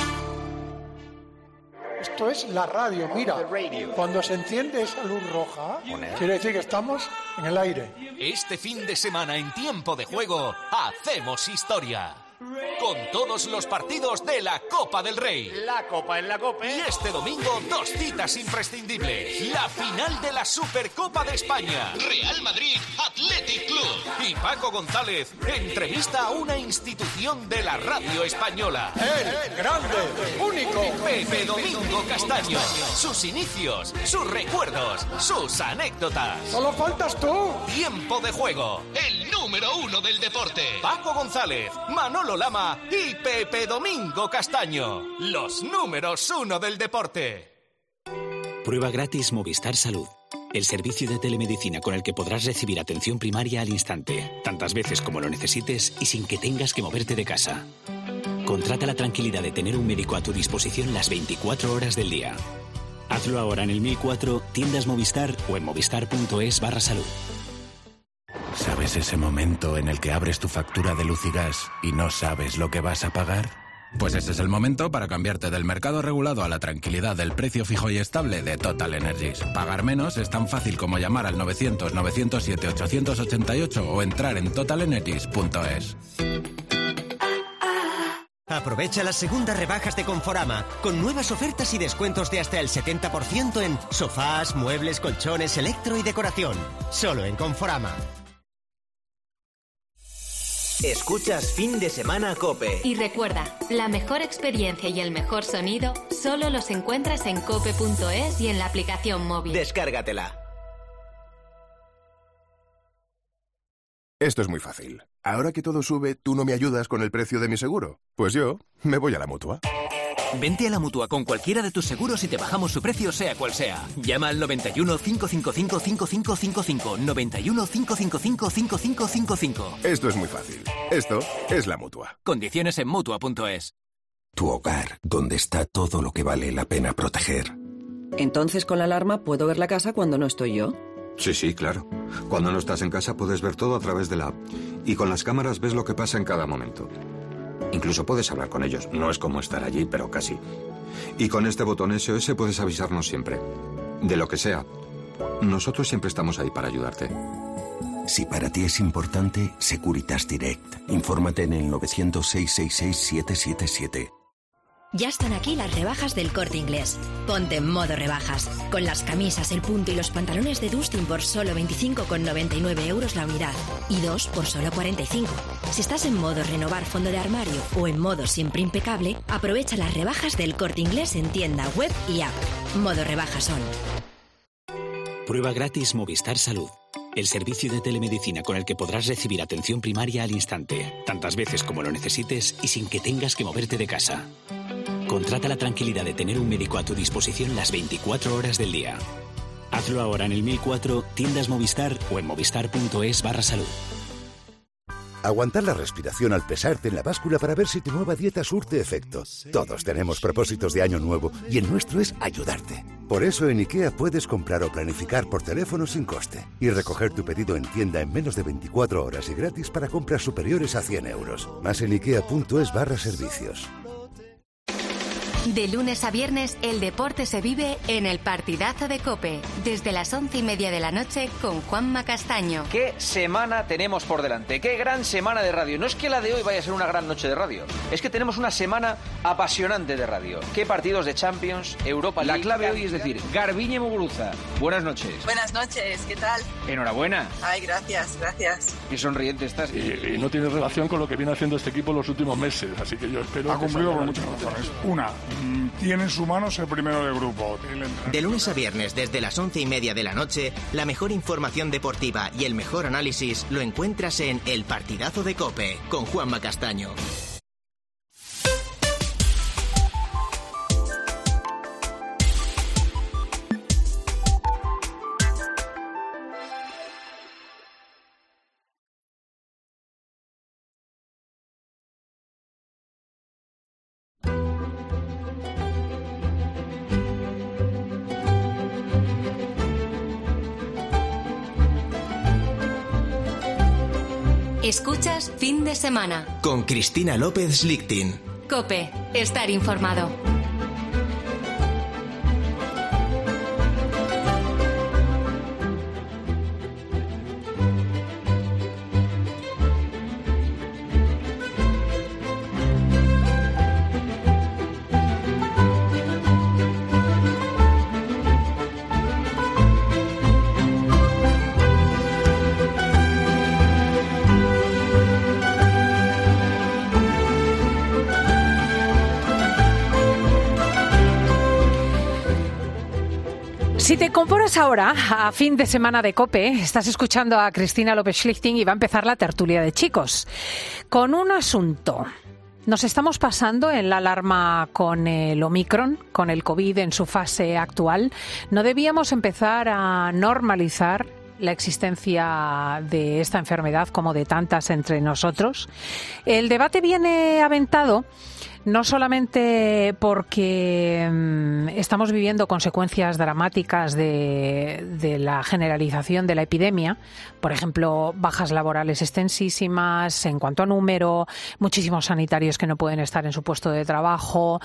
Esto es la radio, mira, cuando se enciende esa luz roja, quiere decir que estamos en el aire. Este fin de semana en Tiempo de Juego, hacemos historia. Con todos los partidos de la Copa del Rey. La Copa en la Copa. Y este domingo, dos citas imprescindibles. La final de la Supercopa de España. Real Madrid Athletic Club. Y Paco González entrevista a una institución de la radio española. ¡El grande, único! Pepe Domingo Castaño. Sus inicios, sus recuerdos, sus anécdotas. ¡Solo faltas tú! Tiempo de Juego. El número uno del deporte. Paco González, Manolo Lama y Pepe Domingo Castaño. Los números uno del deporte. Prueba gratis Movistar Salud. El servicio de telemedicina con el que podrás recibir atención primaria al instante, tantas veces como lo necesites y sin que tengas que moverte de casa. Contrata la tranquilidad de tener un médico a tu disposición las veinticuatro horas del día. Hazlo ahora en el mil cuatro, tiendas Movistar o en movistar.es barra salud. ¿Sabes ese momento en el que abres tu factura de luz y gas y no sabes lo que vas a pagar? Pues ese es el momento para cambiarte del mercado regulado a la tranquilidad del precio fijo y estable de Total Energies. Pagar menos es tan fácil como llamar al novecientos, novecientos siete, ochocientos ochenta y ocho o entrar en total energies punto es. Aprovecha las segundas rebajas de Conforama, con nuevas ofertas y descuentos de hasta el setenta por ciento en sofás, muebles, colchones, electro y decoración. Solo en Conforama. Escuchas Fin de Semana COPE. Y recuerda, la mejor experiencia y el mejor sonido solo los encuentras en cope punto es y en la aplicación móvil. Descárgatela. Esto es muy fácil. Ahora que todo sube, ¿tú no me ayudas con el precio de mi seguro? Pues yo me voy a la Mutua. Vente a la Mutua con cualquiera de tus seguros y te bajamos su precio sea cual sea. Llama al noventa y uno, cinco cinco cinco, cinco cinco cinco cinco, noventa y uno, cinco cinco cinco, cinco cinco cinco cinco. Esto es muy fácil. Esto es la Mutua. Condiciones en Mutua punto es. Tu hogar, donde está todo lo que vale la pena proteger. Entonces con la alarma puedo ver la casa cuando no estoy yo. Sí, sí, claro. Cuando no estás en casa puedes ver todo a través de la app. Y con las cámaras ves lo que pasa en cada momento. Incluso puedes hablar con ellos. No es como estar allí, pero casi. Y con este botón S O S puedes avisarnos siempre. De lo que sea. Nosotros siempre estamos ahí para ayudarte. Si para ti es importante, Securitas Direct. Infórmate en el novecientos, seiscientos sesenta y seis, siete siete siete. Ya están aquí las rebajas del Corte Inglés. Ponte en modo rebajas. Con las camisas, el punto y los pantalones de Dustin por solo veinticinco con noventa y nueve euros la unidad. Y dos por solo cuarenta y cinco. Si estás en modo renovar fondo de armario o en modo siempre impecable, aprovecha las rebajas del Corte Inglés en tienda, web y app. Modo rebajas on. Prueba gratis Movistar Salud. El servicio de telemedicina con el que podrás recibir atención primaria al instante, tantas veces como lo necesites y sin que tengas que moverte de casa. Contrata la tranquilidad de tener un médico a tu disposición las veinticuatro horas del día. Hazlo ahora en el mil cuatro, tiendas Movistar o en movistar.es barra salud. Aguantar la respiración al pesarte en la báscula para ver si tu nueva dieta surte efecto. Todos tenemos propósitos de año nuevo y el nuestro es ayudarte. Por eso en IKEA puedes comprar o planificar por teléfono sin coste y recoger tu pedido en tienda en menos de veinticuatro horas y gratis para compras superiores a cien euros. Más en ikea punto es barra servicios. De lunes a viernes, el deporte se vive en el partidazo de COPE, desde las once y media de la noche con Juanma Castaño. ¿Qué semana tenemos por delante? ¿Qué gran semana de radio? No es que la de hoy vaya a ser una gran noche de radio, es que tenemos una semana apasionante de radio. ¿Qué partidos de Champions, Europa League? La clave hoy es decir, Garbiñe Muguruza, buenas noches. Buenas noches, ¿qué tal? Enhorabuena. Ay, gracias, gracias. Qué sonriente estás. Y, y no tiene relación con lo que viene haciendo este equipo los últimos meses, así que yo espero... Ha cumplido por muchas razones. Una, tiene en su mano ser primero del grupo. De lunes a viernes, desde las once y media de la noche, la mejor información deportiva y el mejor análisis lo encuentras en El Partidazo de COPE, con Juanma Castaño. Escuchas Fin de Semana con Cristina López Lichtin. COPE, estar informado. Si te incorporas ahora a Fin de Semana de COPE, estás escuchando a Cristina López Lichtin y va a empezar la tertulia de chicos con un asunto. Nos estamos pasando en la alarma con el Omicron, con el COVID en su fase actual. ¿No debíamos empezar a normalizar la existencia de esta enfermedad como de tantas entre nosotros? El debate viene aventado no solamente porque mmm, estamos viviendo consecuencias dramáticas de, de la generalización de la epidemia, por ejemplo, bajas laborales extensísimas en cuanto a número, muchísimos sanitarios que no pueden estar en su puesto de trabajo,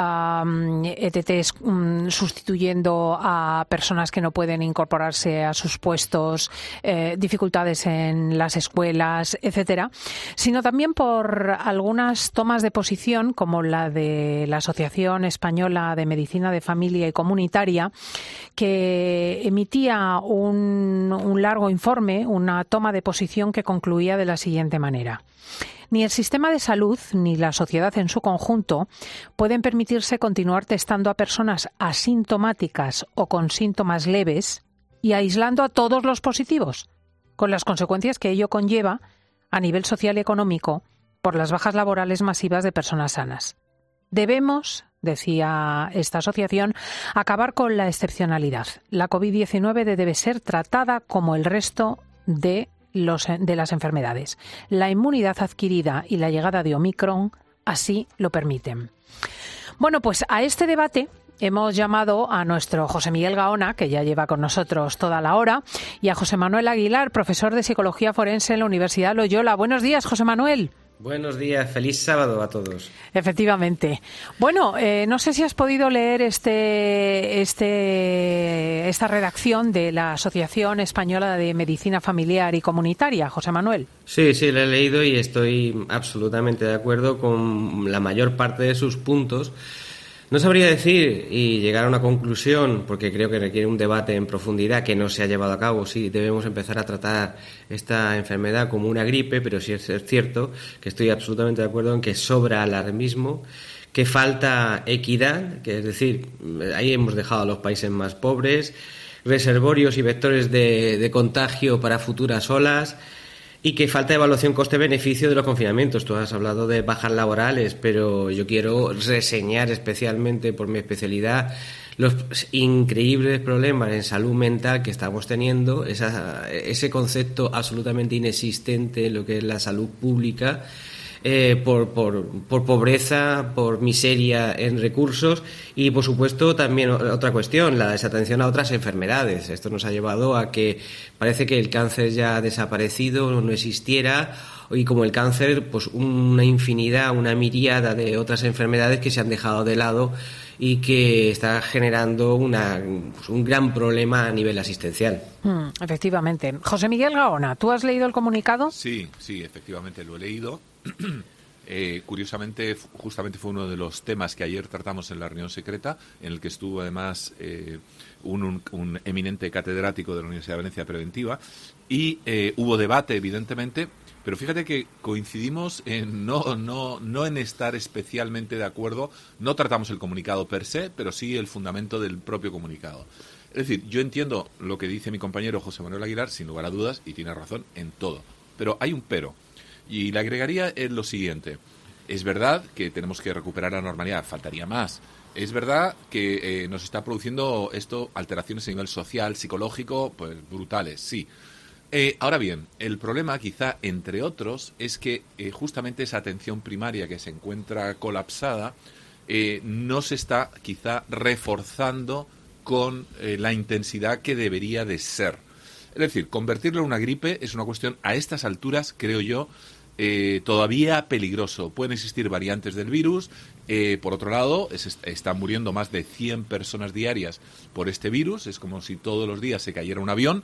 um, E T Ts um, sustituyendo a personas que no pueden incorporarse a sus puestos, eh, dificultades en las escuelas, etcétera, sino también por algunas tomas de posición como la de la Asociación Española de Medicina de Familia y Comunitaria, que emitía un, un largo informe, una toma de posición que concluía de la siguiente manera. Ni el sistema de salud ni la sociedad en su conjunto pueden permitirse continuar testando a personas asintomáticas o con síntomas leves y aislando a todos los positivos, con las consecuencias que ello conlleva a nivel social y económico por las bajas laborales masivas de personas sanas. Debemos, decía esta asociación, acabar con la excepcionalidad. La COVID diecinueve debe ser tratada como el resto de, los, de las enfermedades. La inmunidad adquirida y la llegada de Omicron así lo permiten. Bueno, pues a este debate hemos llamado a nuestro José Miguel Gaona, que ya lleva con nosotros toda la hora, y a José Manuel Aguilar, profesor de Psicología Forense en la Universidad Loyola. Buenos días, José Manuel. Buenos días, feliz sábado a todos. Efectivamente. Bueno, eh, no sé si has podido leer este, este, esta redacción de la Asociación Española de Medicina Familiar y Comunitaria, José Manuel. Sí, sí, lo he leído y estoy absolutamente de acuerdo con la mayor parte de sus puntos. No sabría decir y llegar a una conclusión, porque creo que requiere un debate en profundidad que no se ha llevado a cabo. Sí, debemos empezar a tratar esta enfermedad como una gripe, pero sí es cierto que estoy absolutamente de acuerdo en que sobra alarmismo, que falta equidad, que es decir, ahí hemos dejado a los países más pobres, reservorios y vectores de, de contagio para futuras olas, y que falta evaluación coste-beneficio de los confinamientos. Tú has hablado de bajas laborales, pero yo quiero reseñar especialmente por mi especialidad los increíbles problemas en salud mental que estamos teniendo, esa, ese concepto absolutamente inexistente en lo que es la salud pública, eh, por, por, por pobreza, por miseria en recursos y, por supuesto, también otra cuestión, la desatención a otras enfermedades. Esto nos ha llevado a que parece que el cáncer ya ha desaparecido, no existiera, y como el cáncer, pues una infinidad, una miríada de otras enfermedades que se han dejado de lado y que está generando una, pues un gran problema a nivel asistencial. Mm, efectivamente. José Miguel Gaona, ¿tú has leído el comunicado? Sí, sí, efectivamente lo he leído. Eh, curiosamente, justamente fue uno de los temas que ayer tratamos en la reunión secreta, en el que estuvo además eh, un, un, un eminente catedrático de la Universidad de Valencia Preventiva, y eh, hubo debate, evidentemente. Pero fíjate que coincidimos en no, no, no en estar especialmente de acuerdo. No tratamos el comunicado per se, pero sí el fundamento del propio comunicado. Es decir, yo entiendo lo que dice mi compañero José Manuel Aguilar, sin lugar a dudas, y tiene razón en todo. Pero hay un pero. Y le agregaría en lo siguiente. Es verdad que tenemos que recuperar la normalidad, faltaría más. Es verdad que eh, nos está produciendo esto alteraciones a nivel social, psicológico, pues brutales, sí. Eh, ahora bien, el problema quizá, entre otros, es que eh, justamente esa atención primaria que se encuentra colapsada eh, no se está quizá reforzando con eh, la intensidad que debería de ser. Es decir, convertirlo en una gripe es una cuestión a estas alturas, creo yo, eh, todavía peligroso. Pueden existir variantes del virus. Eh, por otro lado, es, están muriendo más de cien personas diarias por este virus. Es como si todos los días se cayera un avión.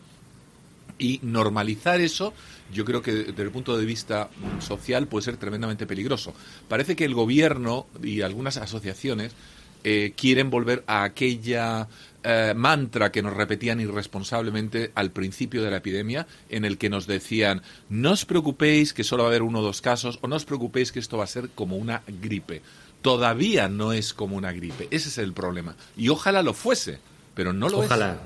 Y normalizar eso, yo creo que desde el punto de vista social puede ser tremendamente peligroso. Parece que el gobierno y algunas asociaciones eh, quieren volver a aquella eh, mantra que nos repetían irresponsablemente al principio de la epidemia, en el que nos decían: no os preocupéis que solo va a haber uno o dos casos, o no os preocupéis que esto va a ser como una gripe. Todavía no es como una gripe, ese es el problema. Y ojalá lo fuese, pero no lo ojalá. es.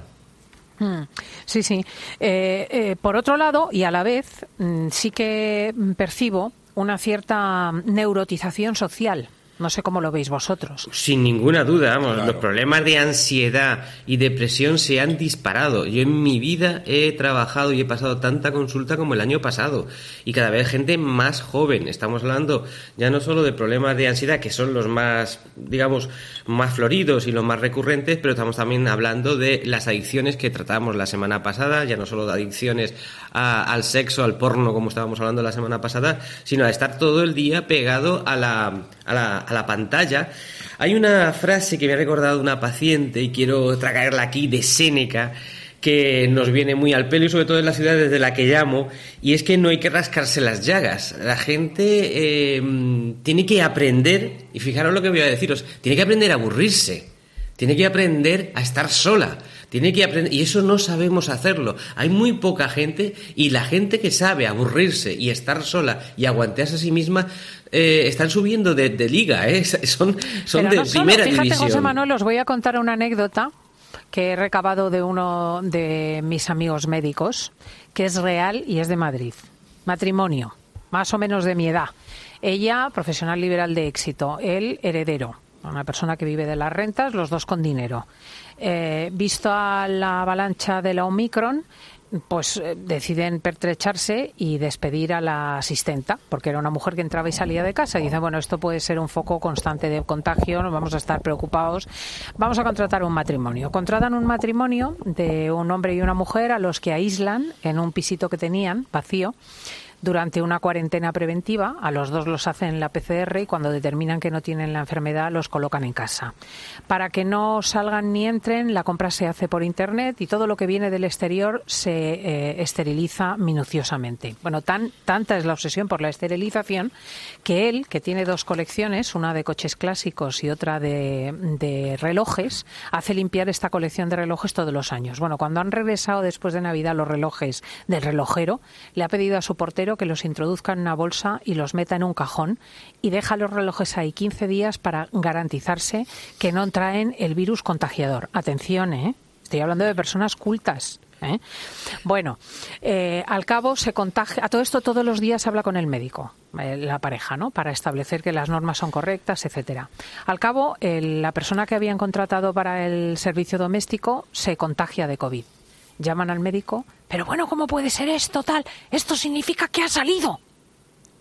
Sí, sí. Eh, eh, por otro lado, y a la vez, sí que percibo una cierta neurotización social. No sé cómo lo veis vosotros. Sin ninguna duda, vamos, claro. Los problemas de ansiedad y depresión se han disparado. Yo en mi vida he trabajado y he pasado tanta consulta como el año pasado. Y cada vez gente más joven. Estamos hablando ya no solo de problemas de ansiedad, que son los más, digamos, más floridos y los más recurrentes, pero estamos también hablando de las adicciones que tratamos la semana pasada, ya no solo de adicciones a, al sexo, al porno, como estábamos hablando la semana pasada, sino a estar todo el día pegado a la... a la a la pantalla. Hay una frase que me ha recordado una paciente y quiero traerla aquí, de Séneca, que nos viene muy al pelo y sobre todo en la ciudad desde la que llamo, y es que no hay que rascarse las llagas. La gente eh, tiene que aprender, y fijaros lo que voy a deciros, tiene que aprender a aburrirse, tiene que aprender a estar sola, tiene que aprender, y eso no sabemos hacerlo. Hay muy poca gente, y la gente que sabe aburrirse y estar sola y aguantarse a sí misma eh, están subiendo de, de liga, ¿eh? son, son Pero de no solo, primera fíjate, división. José Manuel, os voy a contar una anécdota que he recabado de uno de mis amigos médicos, que es real y es de Madrid. Matrimonio, más o menos de mi edad. Ella, profesional liberal de éxito, él, heredero. Una persona que vive de las rentas, los dos con dinero. Eh, visto a la avalancha de la Omicron, pues eh, deciden pertrecharse y despedir a la asistenta, porque era una mujer que entraba y salía de casa. Y dicen, bueno, esto puede ser un foco constante de contagio, nos vamos a estar preocupados. Vamos a contratar un matrimonio. Contratan un matrimonio de un hombre y una mujer a los que aíslan en un pisito que tenían, vacío, durante una cuarentena preventiva. A los dos los hacen la P C R y cuando determinan que no tienen la enfermedad los colocan en casa. Para que no salgan ni entren, la compra se hace por internet y todo lo que viene del exterior se eh, esteriliza minuciosamente. Bueno, tan tanta es la obsesión por la esterilización que él, que tiene dos colecciones, una de coches clásicos y otra de, de relojes, hace limpiar esta colección de relojes todos los años. Bueno, cuando han regresado después de Navidad los relojes del relojero, le ha pedido a su portero que los introduzca en una bolsa y los meta en un cajón y deja los relojes ahí quince días para garantizarse que no traen el virus contagiador. Atención, ¿eh? Estoy hablando de personas cultas, ¿eh? Bueno, eh, al cabo se contagia. A todo esto todos los días habla con el médico, eh, la pareja, ¿no? Para establecer que las normas son correctas, etcétera. Al cabo, el, la persona que habían contratado para el servicio doméstico se contagia de COVID. Llaman al médico, pero bueno, ¿cómo puede ser esto tal? Esto significa que ha salido.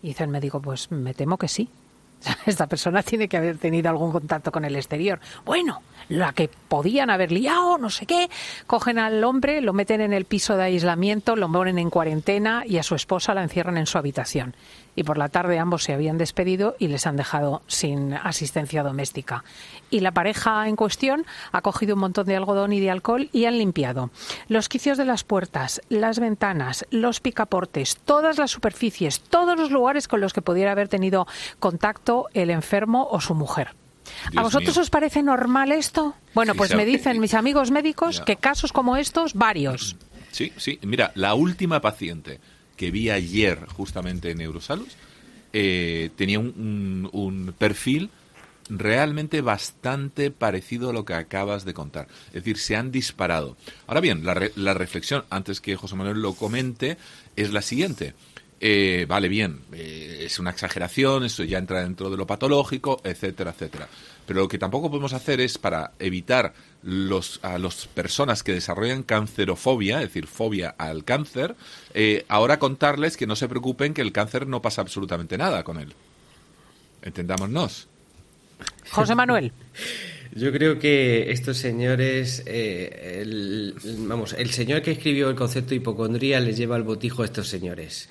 Y dice el médico, pues me temo que sí. Esta persona tiene que haber tenido algún contacto con el exterior. Bueno, la que podían haber liado, no sé qué, cogen al hombre, lo meten en el piso de aislamiento, lo ponen en cuarentena y a su esposa la encierran en su habitación. Y por la tarde ambos se habían despedido y les han dejado sin asistencia doméstica. Y la pareja en cuestión ha cogido un montón de algodón y de alcohol y han limpiado los quicios de las puertas, las ventanas, los picaportes, todas las superficies, todos los lugares con los que pudiera haber tenido contacto el enfermo o su mujer. Dios ¿A vosotros mío. os parece normal esto? Bueno, Sí, pues sabe- me dicen mis amigos médicos Ya. que casos como estos, varios. Sí, sí. Mira, la última paciente que vi ayer justamente en Eurosalud eh, tenía un, un- un perfil realmente bastante parecido a lo que acabas de contar. Es decir, se han disparado. Ahora bien, la, re- la reflexión, antes que José Manuel lo comente, es la siguiente. Eh, vale, bien, eh, es una exageración, eso ya entra dentro de lo patológico, etcétera, etcétera. Pero lo que tampoco podemos hacer es, para evitar los, a las personas que desarrollan cancerofobia, es decir, fobia al cáncer, eh, ahora contarles que no se preocupen, que el cáncer no pasa absolutamente nada con él. Entendámonos. José Manuel. Yo creo que estos señores, eh, el, el- vamos, el señor que escribió el concepto de hipocondría les lleva al botijo a estos señores.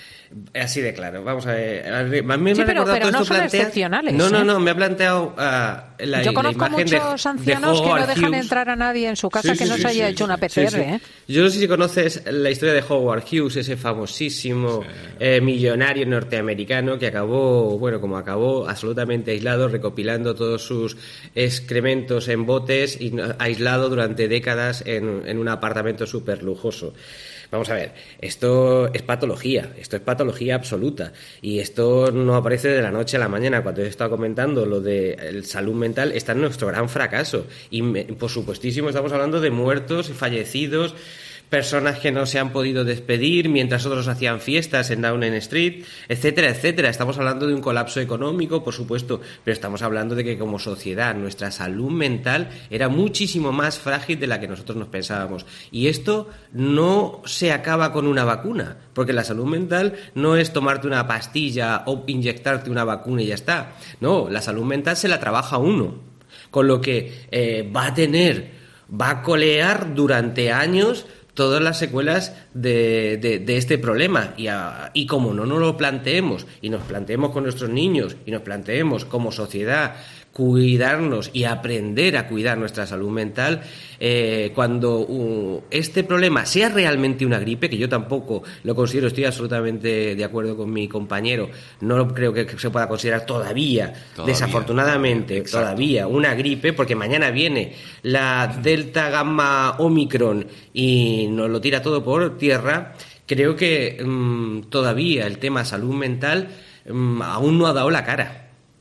Así de claro. Vamos a ver. A mí me Sí, ha pero- recordado pero todo no esto son plantea- excepcionales, No, no, ¿eh? no. Me ha planteado ah, la, Yo la conozco imagen de, muchos de ancianos que no Howard dejan Hughes. entrar a nadie en su casa Sí, que sí, no sí, se haya sí, hecho una sí, P C R. sí. ¿eh? Yo no sé si conoces la historia de Howard Hughes, ese famosísimo eh, millonario norteamericano que acabó, bueno, como acabó absolutamente aislado, recopilando todos sus excrementos en botes y no- aislado durante décadas en, en un apartamento súper lujoso. Vamos a ver, esto es patología, esto es patología absoluta y esto no aparece de la noche a la mañana. Cuando he estado comentando lo de el salud mental, está en nuestro gran fracaso y me- por supuestísimo estamos hablando de muertos y fallecidos, personas que no se han podido despedir mientras otros hacían fiestas en Downing Street, etcétera, etcétera. Estamos hablando de un colapso económico, por supuesto, pero estamos hablando de que como sociedad nuestra salud mental era muchísimo más frágil de la que nosotros nos pensábamos. Y esto no se acaba con una vacuna, porque la salud mental no es tomarte una pastilla o inyectarte una vacuna y ya está. No, la salud mental se la trabaja uno, con lo que eh, va a tener, va a colear durante años todas las secuelas de, de, de este problema y, a, y como no nos lo planteemos y nos planteemos con nuestros niños y nos planteemos como sociedad cuidarnos y aprender a cuidar nuestra salud mental, eh, cuando uh, este problema sea realmente una gripe, que yo tampoco lo considero, estoy absolutamente de acuerdo con mi compañero, no creo que se pueda considerar todavía, Todavía, desafortunadamente, exacto. todavía una gripe, porque mañana viene la Delta Gamma Omicron y nos lo tira todo por tierra. Creo que mmm, todavía el tema salud mental mmm, aún no ha dado la cara.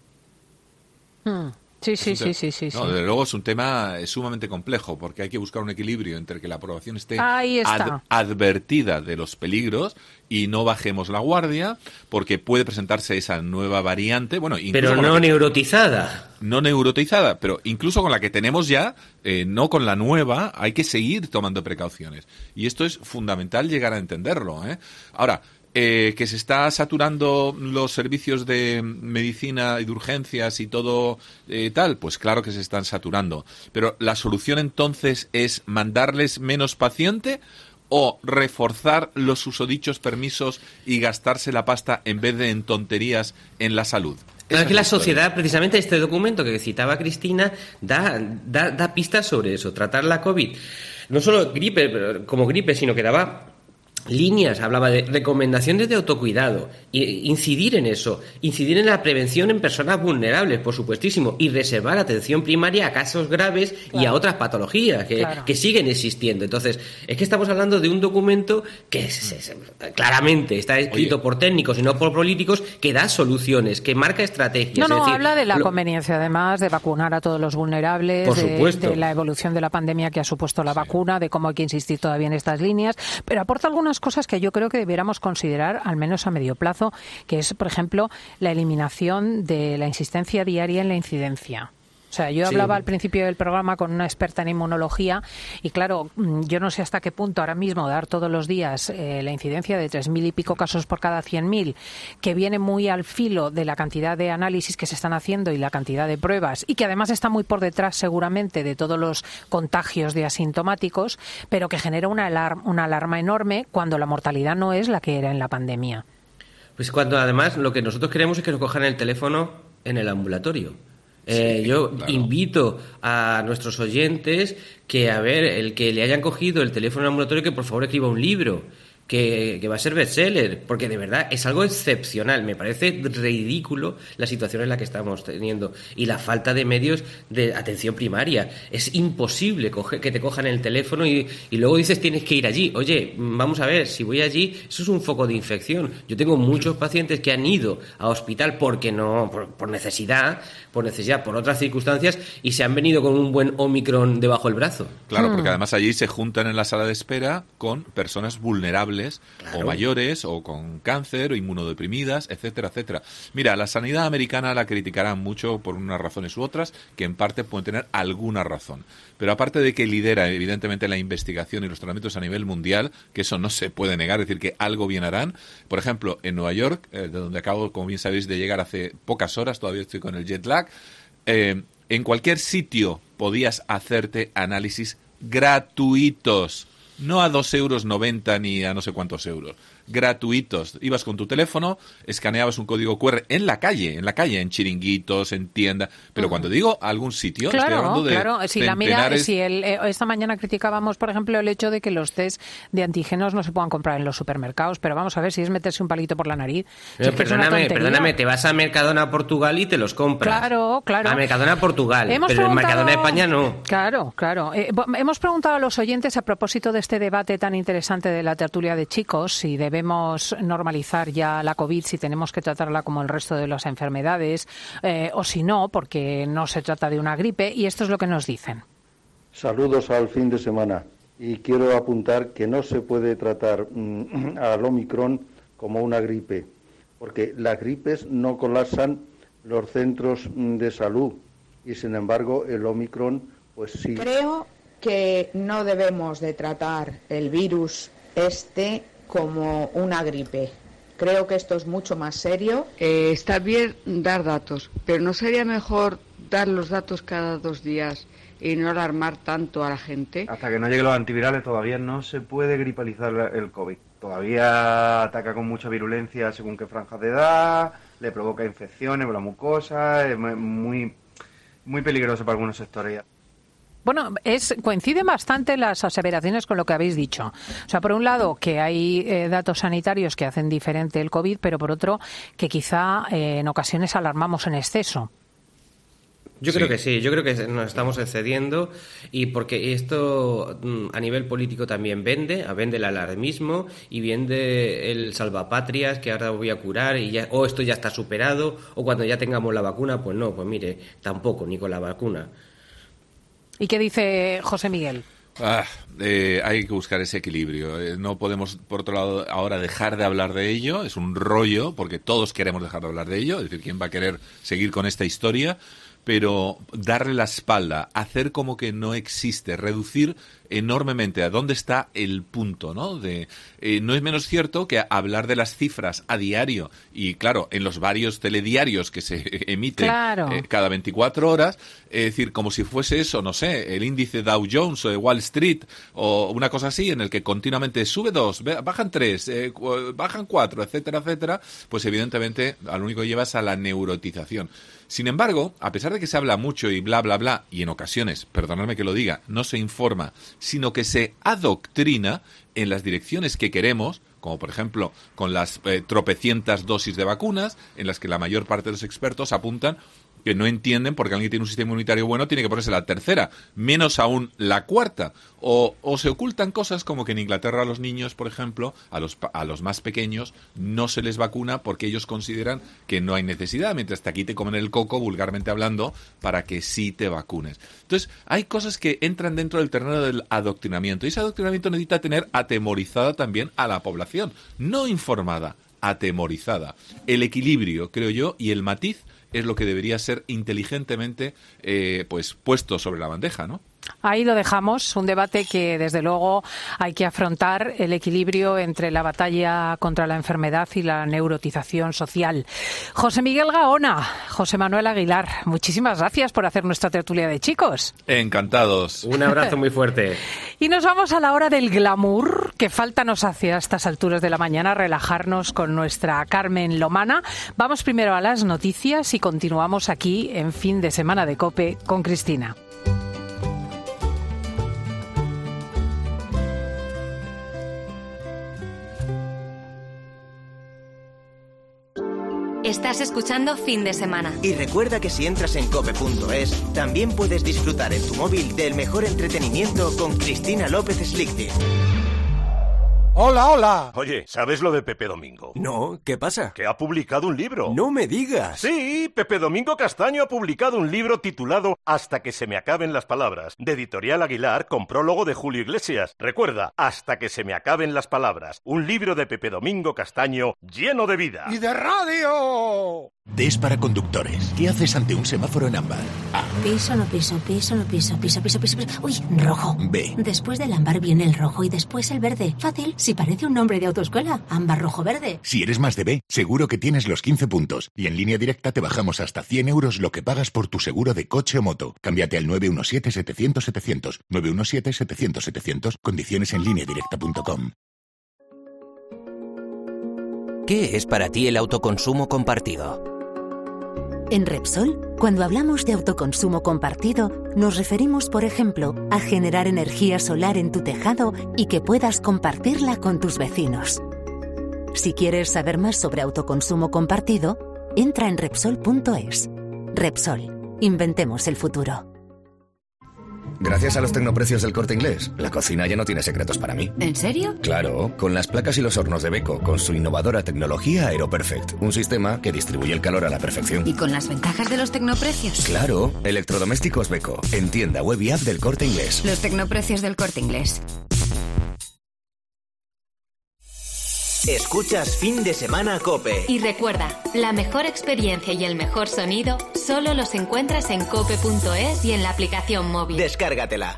Mm. Sí, sí, Es un sí, te- sí, sí, No, sí. desde luego es un tema eh, sumamente complejo, porque hay que buscar un equilibrio entre que la población esté Ahí está. advertida de los peligros y no bajemos la guardia, porque puede presentarse esa nueva variante, bueno, incluso Pero con no la que- neurotizada. no neurotizada, pero incluso con la que tenemos ya, eh, no con la nueva, hay que seguir tomando precauciones. Y esto es fundamental llegar a entenderlo, ¿eh? Ahora, eh, que se está saturando los servicios de medicina y de urgencias y todo eh, tal, pues claro que se están saturando. Pero la solución entonces es mandarles menos paciente o reforzar los susodichos permisos y gastarse la pasta en vez de en tonterías en la salud. Claro, Esa es que la es historia. sociedad, precisamente este documento que citaba Cristina, da, da, da pistas sobre eso. Tratar la COVID, no solo gripe, pero como gripe, sino que daba líneas, hablaba de recomendaciones de autocuidado, y incidir en eso, incidir en la prevención en personas vulnerables, por supuestísimo, y reservar atención primaria a casos graves y a Claro. otras patologías que, Claro. que siguen existiendo. Entonces, es que estamos hablando de un documento que es- es- claramente está escrito Oye. por técnicos y no por políticos, que da soluciones, que marca estrategias. No, Es no, decir, habla de la lo- conveniencia además de vacunar a todos los vulnerables, Por de, supuesto. de la evolución de la pandemia que ha supuesto la vacuna, de cómo hay que insistir todavía en estas líneas, pero aporta algunas cosas que yo creo que debiéramos considerar, al menos a medio plazo, que es, por ejemplo, la eliminación de la insistencia diaria en la incidencia. O sea, yo Sí. hablaba al principio del programa con una experta en inmunología y claro, yo no sé hasta qué punto ahora mismo dar todos los días eh, la incidencia de tres mil y pico casos por cada cien mil, que viene muy al filo de la cantidad de análisis que se están haciendo y la cantidad de pruebas, y que además está muy por detrás seguramente de todos los contagios de asintomáticos, pero que genera una alarma, una alarma enorme cuando la mortalidad no es la que era en la pandemia. Pues cuando además lo que nosotros queremos es que nos cojan el teléfono en el ambulatorio. Eh, Sí, yo claro. invito a nuestros oyentes que, a ver, el que le hayan cogido el teléfono en el ambulatorio, que por favor escriba un libro, que, que va a ser bestseller, porque de verdad es algo excepcional. Me parece ridículo la situación en la que estamos teniendo y la falta de medios de atención primaria. Es imposible coger, que te cojan el teléfono y, y luego dices tienes que ir allí. Oye, vamos a ver, si voy allí, eso es un foco de infección. Yo tengo muchos pacientes que han ido a hospital porque no, por, por necesidad, por necesidad, por otras circunstancias, y se han venido con un buen Omicron debajo del brazo. Claro, porque además allí se juntan en la sala de espera con personas vulnerables Claro. o mayores o con cáncer o inmunodeprimidas, etcétera, etcétera. Mira, la sanidad americana la criticarán mucho por unas razones u otras, que en parte pueden tener alguna razón. Pero aparte de que lidera evidentemente la investigación y los tratamientos a nivel mundial, que eso no se puede negar, es decir, que algo bien harán. Por ejemplo, en Nueva York, eh, de donde acabo, como bien sabéis, de llegar hace pocas horas, todavía estoy con el jet lag, eh, en cualquier sitio podías hacerte análisis gratuitos. No a dos euros noventa ni a no sé cuántos euros. Gratuitos. Ibas con tu teléfono, escaneabas un código cu erre en la calle, en la calle, en chiringuitos, en tiendas. Pero cuando digo algún sitio, estoy Claro, hablando de claro. Si la mira, centenares- si el, eh, esta mañana criticábamos, por ejemplo, el hecho de que los test de antígenos no se puedan comprar en los supermercados, pero vamos a ver si es meterse un palito por la nariz. Si Pero es que es una perdóname, tontería. perdóname, te vas a Mercadona Portugal y te los compras. Claro, claro. A Mercadona Portugal, Hemos pero en preguntado- Mercadona España no. Claro, claro. Eh, bo- hemos preguntado a los oyentes a propósito de este debate tan interesante de la tertulia de chicos, si debemos normalizar ya la COVID, si tenemos que tratarla como el resto de las enfermedades, eh, o si no, porque no se trata de una gripe, y esto es lo que nos dicen. Saludos al fin de semana. Y quiero apuntar que no se puede tratar mm, al Omicron como una gripe, porque las gripes no colapsan los centros mm, de salud y, sin embargo, el Omicron, pues sí. Creo que no debemos de tratar el virus este como una gripe. Creo que esto es mucho más serio. Eh, está bien dar datos, pero ¿no sería mejor dar los datos cada dos días y no alarmar tanto a la gente? Hasta que no lleguen los antivirales todavía no se puede gripalizar el COVID. Todavía ataca con mucha virulencia según qué franjas de edad, le provoca infecciones por la mucosa, es muy, muy peligroso para algunos sectores. Bueno, es coinciden bastante las aseveraciones con lo que habéis dicho. O sea, por un lado, que hay eh, datos sanitarios que hacen diferente el COVID, pero por otro, que quizá eh, en ocasiones alarmamos en exceso. Yo Sí. creo que sí, yo creo que nos estamos excediendo, y porque esto mm, a nivel político también vende, a vende el alarmismo y vende el salvapatrias, que ahora voy a curar y ya, o esto ya está superado, o cuando ya tengamos la vacuna, pues no, pues mire, tampoco, ni con la vacuna. ¿Y qué dice José Miguel? Ah, eh, hay que buscar ese equilibrio. Eh, no podemos, por otro lado, ahora dejar de hablar de ello. Es un rollo, porque todos queremos dejar de hablar de ello. Es decir, ¿quién va a querer seguir con esta historia? Pero darle la espalda, hacer como que no existe, reducir enormemente a dónde está el punto, ¿no? De, eh, no es menos cierto que hablar de las cifras a diario y, claro, en los varios telediarios que se emiten Claro. eh, cada veinticuatro horas, es decir, como si fuese eso, no sé, el índice Dow Jones o de Wall Street o una cosa así, en el que continuamente sube dos, ve- bajan tres, eh, cu- bajan cuatro, etcétera, etcétera, pues evidentemente al único que lleva es a la neurotización. Sin embargo, a pesar de que se habla mucho y bla, bla, bla, y en ocasiones, perdonadme que lo diga, no se informa, sino que se adoctrina en las direcciones que queremos, como por ejemplo con las eh, tropecientas dosis de vacunas, en las que la mayor parte de los expertos apuntan que no entienden porque alguien tiene un sistema inmunitario bueno, tiene que ponerse la tercera, menos aún la cuarta. O, o se ocultan cosas como que en Inglaterra a los niños, por ejemplo, a los, pa- a los más pequeños, no se les vacuna porque ellos consideran que no hay necesidad, mientras que aquí te comen el coco, vulgarmente hablando, para que sí te vacunes. Entonces, hay cosas que entran dentro del terreno del adoctrinamiento, y ese adoctrinamiento necesita tener atemorizada también a la población, no informada, atemorizada. El equilibrio, creo yo, y el matiz es lo que debería ser inteligentemente eh, pues puesto sobre la bandeja, ¿no? Ahí lo dejamos, un debate que desde luego hay que afrontar, el equilibrio entre la batalla contra la enfermedad y la neurotización social. José Miguel Gaona, José Manuel Aguilar, muchísimas gracias por hacer nuestra tertulia de chicos. Encantados. Un abrazo muy fuerte. Y nos vamos a la hora del glamour, que falta nos hace a estas alturas de la mañana relajarnos con nuestra Carmen Lomana. Vamos primero a las noticias y continuamos aquí en Fin de Semana de COPE con Cristina. Estás escuchando Fin de Semana. Y recuerda que si entras en cope punto es, también puedes disfrutar en tu móvil del mejor entretenimiento con Cristina López Slichting. Hola, hola. Oye, ¿sabes lo de Pepe Domingo? No, ¿qué pasa? Que ha publicado un libro. ¡No me digas! Sí, Pepe Domingo Castaño ha publicado un libro titulado Hasta que se me acaben las palabras, de Editorial Aguilar, con prólogo de Julio Iglesias. Recuerda, Hasta que se me acaben las palabras, un libro de Pepe Domingo Castaño lleno de vida. ¡Y de radio! D es para conductores. ¿Qué haces ante un semáforo en ámbar? A. Piso, no piso, piso, no piso, piso, piso, piso, piso. Uy, rojo. B. Después del ámbar viene el rojo y después el verde. Fácil, si parece un nombre de autoescuela. Ámbar, rojo, verde. Si eres más de B, seguro que tienes los quince puntos. Y en Línea Directa te bajamos hasta cien euros lo que pagas por tu seguro de coche o moto. Cámbiate al nueve uno siete, setecientos, setecientos. nueve uno siete, setecientos, setecientos. Condiciones en línea directa punto com. ¿Qué es para ti el autoconsumo compartido? En Repsol, cuando hablamos de autoconsumo compartido, nos referimos, por ejemplo, a generar energía solar en tu tejado y que puedas compartirla con tus vecinos. Si quieres saber más sobre autoconsumo compartido, entra en Repsol punto es. Repsol, inventemos el futuro. Gracias a los tecnoprecios del Corte Inglés, la cocina ya no tiene secretos para mí. ¿En serio? Claro, con las placas y los hornos de Beko, con su innovadora tecnología AeroPerfect, un sistema que distribuye el calor a la perfección. ¿Y con las ventajas de los tecnoprecios? Claro, electrodomésticos Beko, en tienda web y app del Corte Inglés. Los tecnoprecios del Corte Inglés. Escuchas Fin de Semana COPE. Y recuerda, la mejor experiencia y el mejor sonido solo los encuentras en cope punto es y en la aplicación móvil. Descárgatela.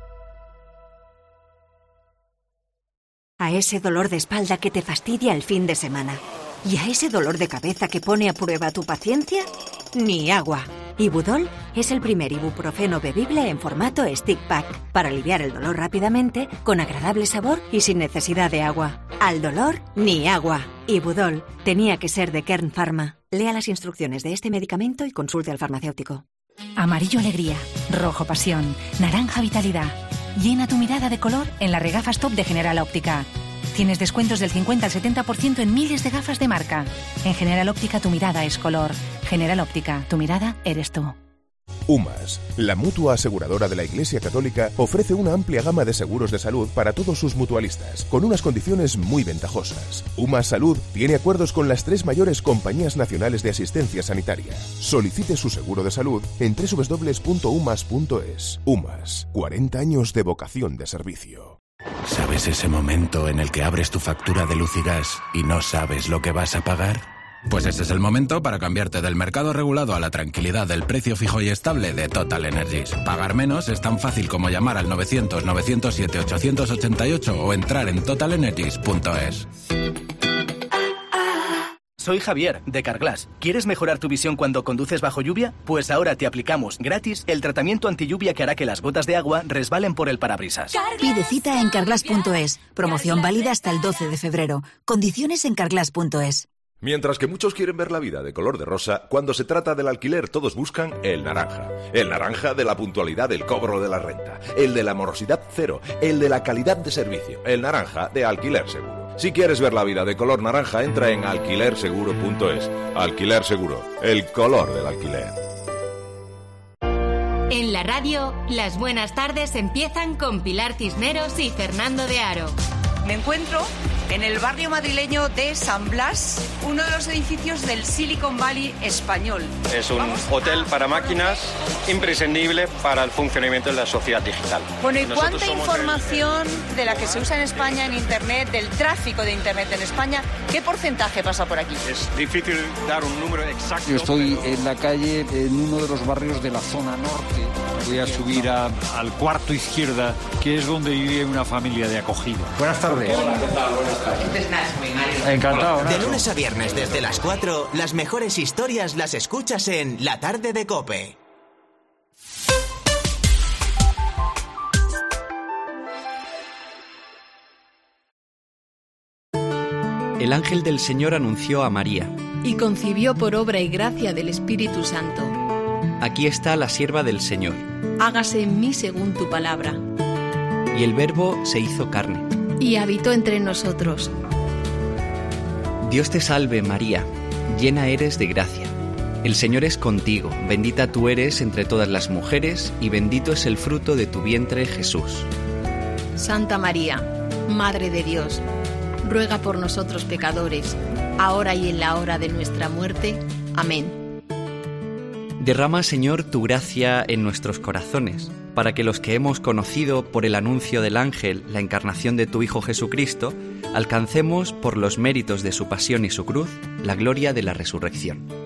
A ese dolor de espalda que te fastidia el fin de semana. ¿Y a ese dolor de cabeza que pone a prueba tu paciencia? Ni agua. Ibudol es el primer ibuprofeno bebible en formato stick pack para aliviar el dolor rápidamente, con agradable sabor y sin necesidad de agua. Al dolor, ni agua. Ibudol tenía que ser de Kern Pharma. Lea las instrucciones de este medicamento y consulte al farmacéutico. Amarillo alegría, rojo pasión, naranja vitalidad. Llena tu mirada de color en las regafas top de General Óptica. Tienes descuentos del cincuenta al setenta por ciento en miles de gafas de marca. En General Óptica tu mirada es color. General Óptica, tu mirada eres tú. UMAS, la mutua aseguradora de la Iglesia Católica, ofrece una amplia gama de seguros de salud para todos sus mutualistas, con unas condiciones muy ventajosas. UMAS Salud tiene acuerdos con las tres mayores compañías nacionales de asistencia sanitaria. Solicite su seguro de salud en doble u doble u doble u punto umas punto es. UMAS, cuarenta años de vocación de servicio. ¿Sabes ese momento en el que abres tu factura de luz y gas y no sabes lo que vas a pagar? Pues ese es el momento para cambiarte del mercado regulado a la tranquilidad del precio fijo y estable de Total Energies. Pagar menos es tan fácil como llamar al novecientos, novecientos siete, ochocientos ochenta y ocho o entrar en total energies punto es. Soy Javier, de Carglass. ¿Quieres mejorar tu visión cuando conduces bajo lluvia? Pues ahora te aplicamos gratis el tratamiento antilluvia que hará que las gotas de agua resbalen por el parabrisas. Pide cita en carglass punto es. Promoción válida hasta el doce de febrero. Condiciones en carglass punto es. Mientras que muchos quieren ver la vida de color de rosa, cuando se trata del alquiler todos buscan el naranja. El naranja de la puntualidad del cobro de la renta, el de la morosidad cero, el de la calidad de servicio, el naranja de Alquiler Seguro. Si quieres ver la vida de color naranja, entra en alquiler seguro punto es. Alquiler Seguro, el color del alquiler. En la radio, las buenas tardes empiezan con Pilar Cisneros y Fernando de Aro. Me encuentro en el barrio madrileño de San Blas, uno de los edificios del Silicon Valley español. Es un hotel para máquinas imprescindible para el funcionamiento de la sociedad digital. Bueno, ¿y Nosotros cuánta somos información el... de la que se usa en España en Internet, del tráfico de Internet en España, qué porcentaje pasa por aquí? Es difícil dar un número exacto. Yo estoy en la calle, en uno de los barrios de la zona norte. Voy a subir a, al cuarto izquierda, que es donde vive una familia de acogida. Buenas tardes. Hola, ¿qué tal? Buenas tardes. Encantado. De lunes a viernes desde las cuatro, las mejores historias las escuchas en La Tarde de COPE. El ángel del Señor anunció a María. Y concibió por obra y gracia del Espíritu Santo. Aquí está la sierva del Señor. Hágase en mí según tu palabra. Y el Verbo se hizo carne. Y habitó entre nosotros. Dios te salve, María, llena eres de gracia. El Señor es contigo, bendita tú eres entre todas las mujeres, y bendito es el fruto de tu vientre, Jesús. Santa María, Madre de Dios, ruega por nosotros pecadores, ahora y en la hora de nuestra muerte. Amén. Derrama, Señor, tu gracia en nuestros corazones, para que los que hemos conocido por el anuncio del ángel la encarnación de tu Hijo Jesucristo, alcancemos, por los méritos de su pasión y su cruz, la gloria de la resurrección.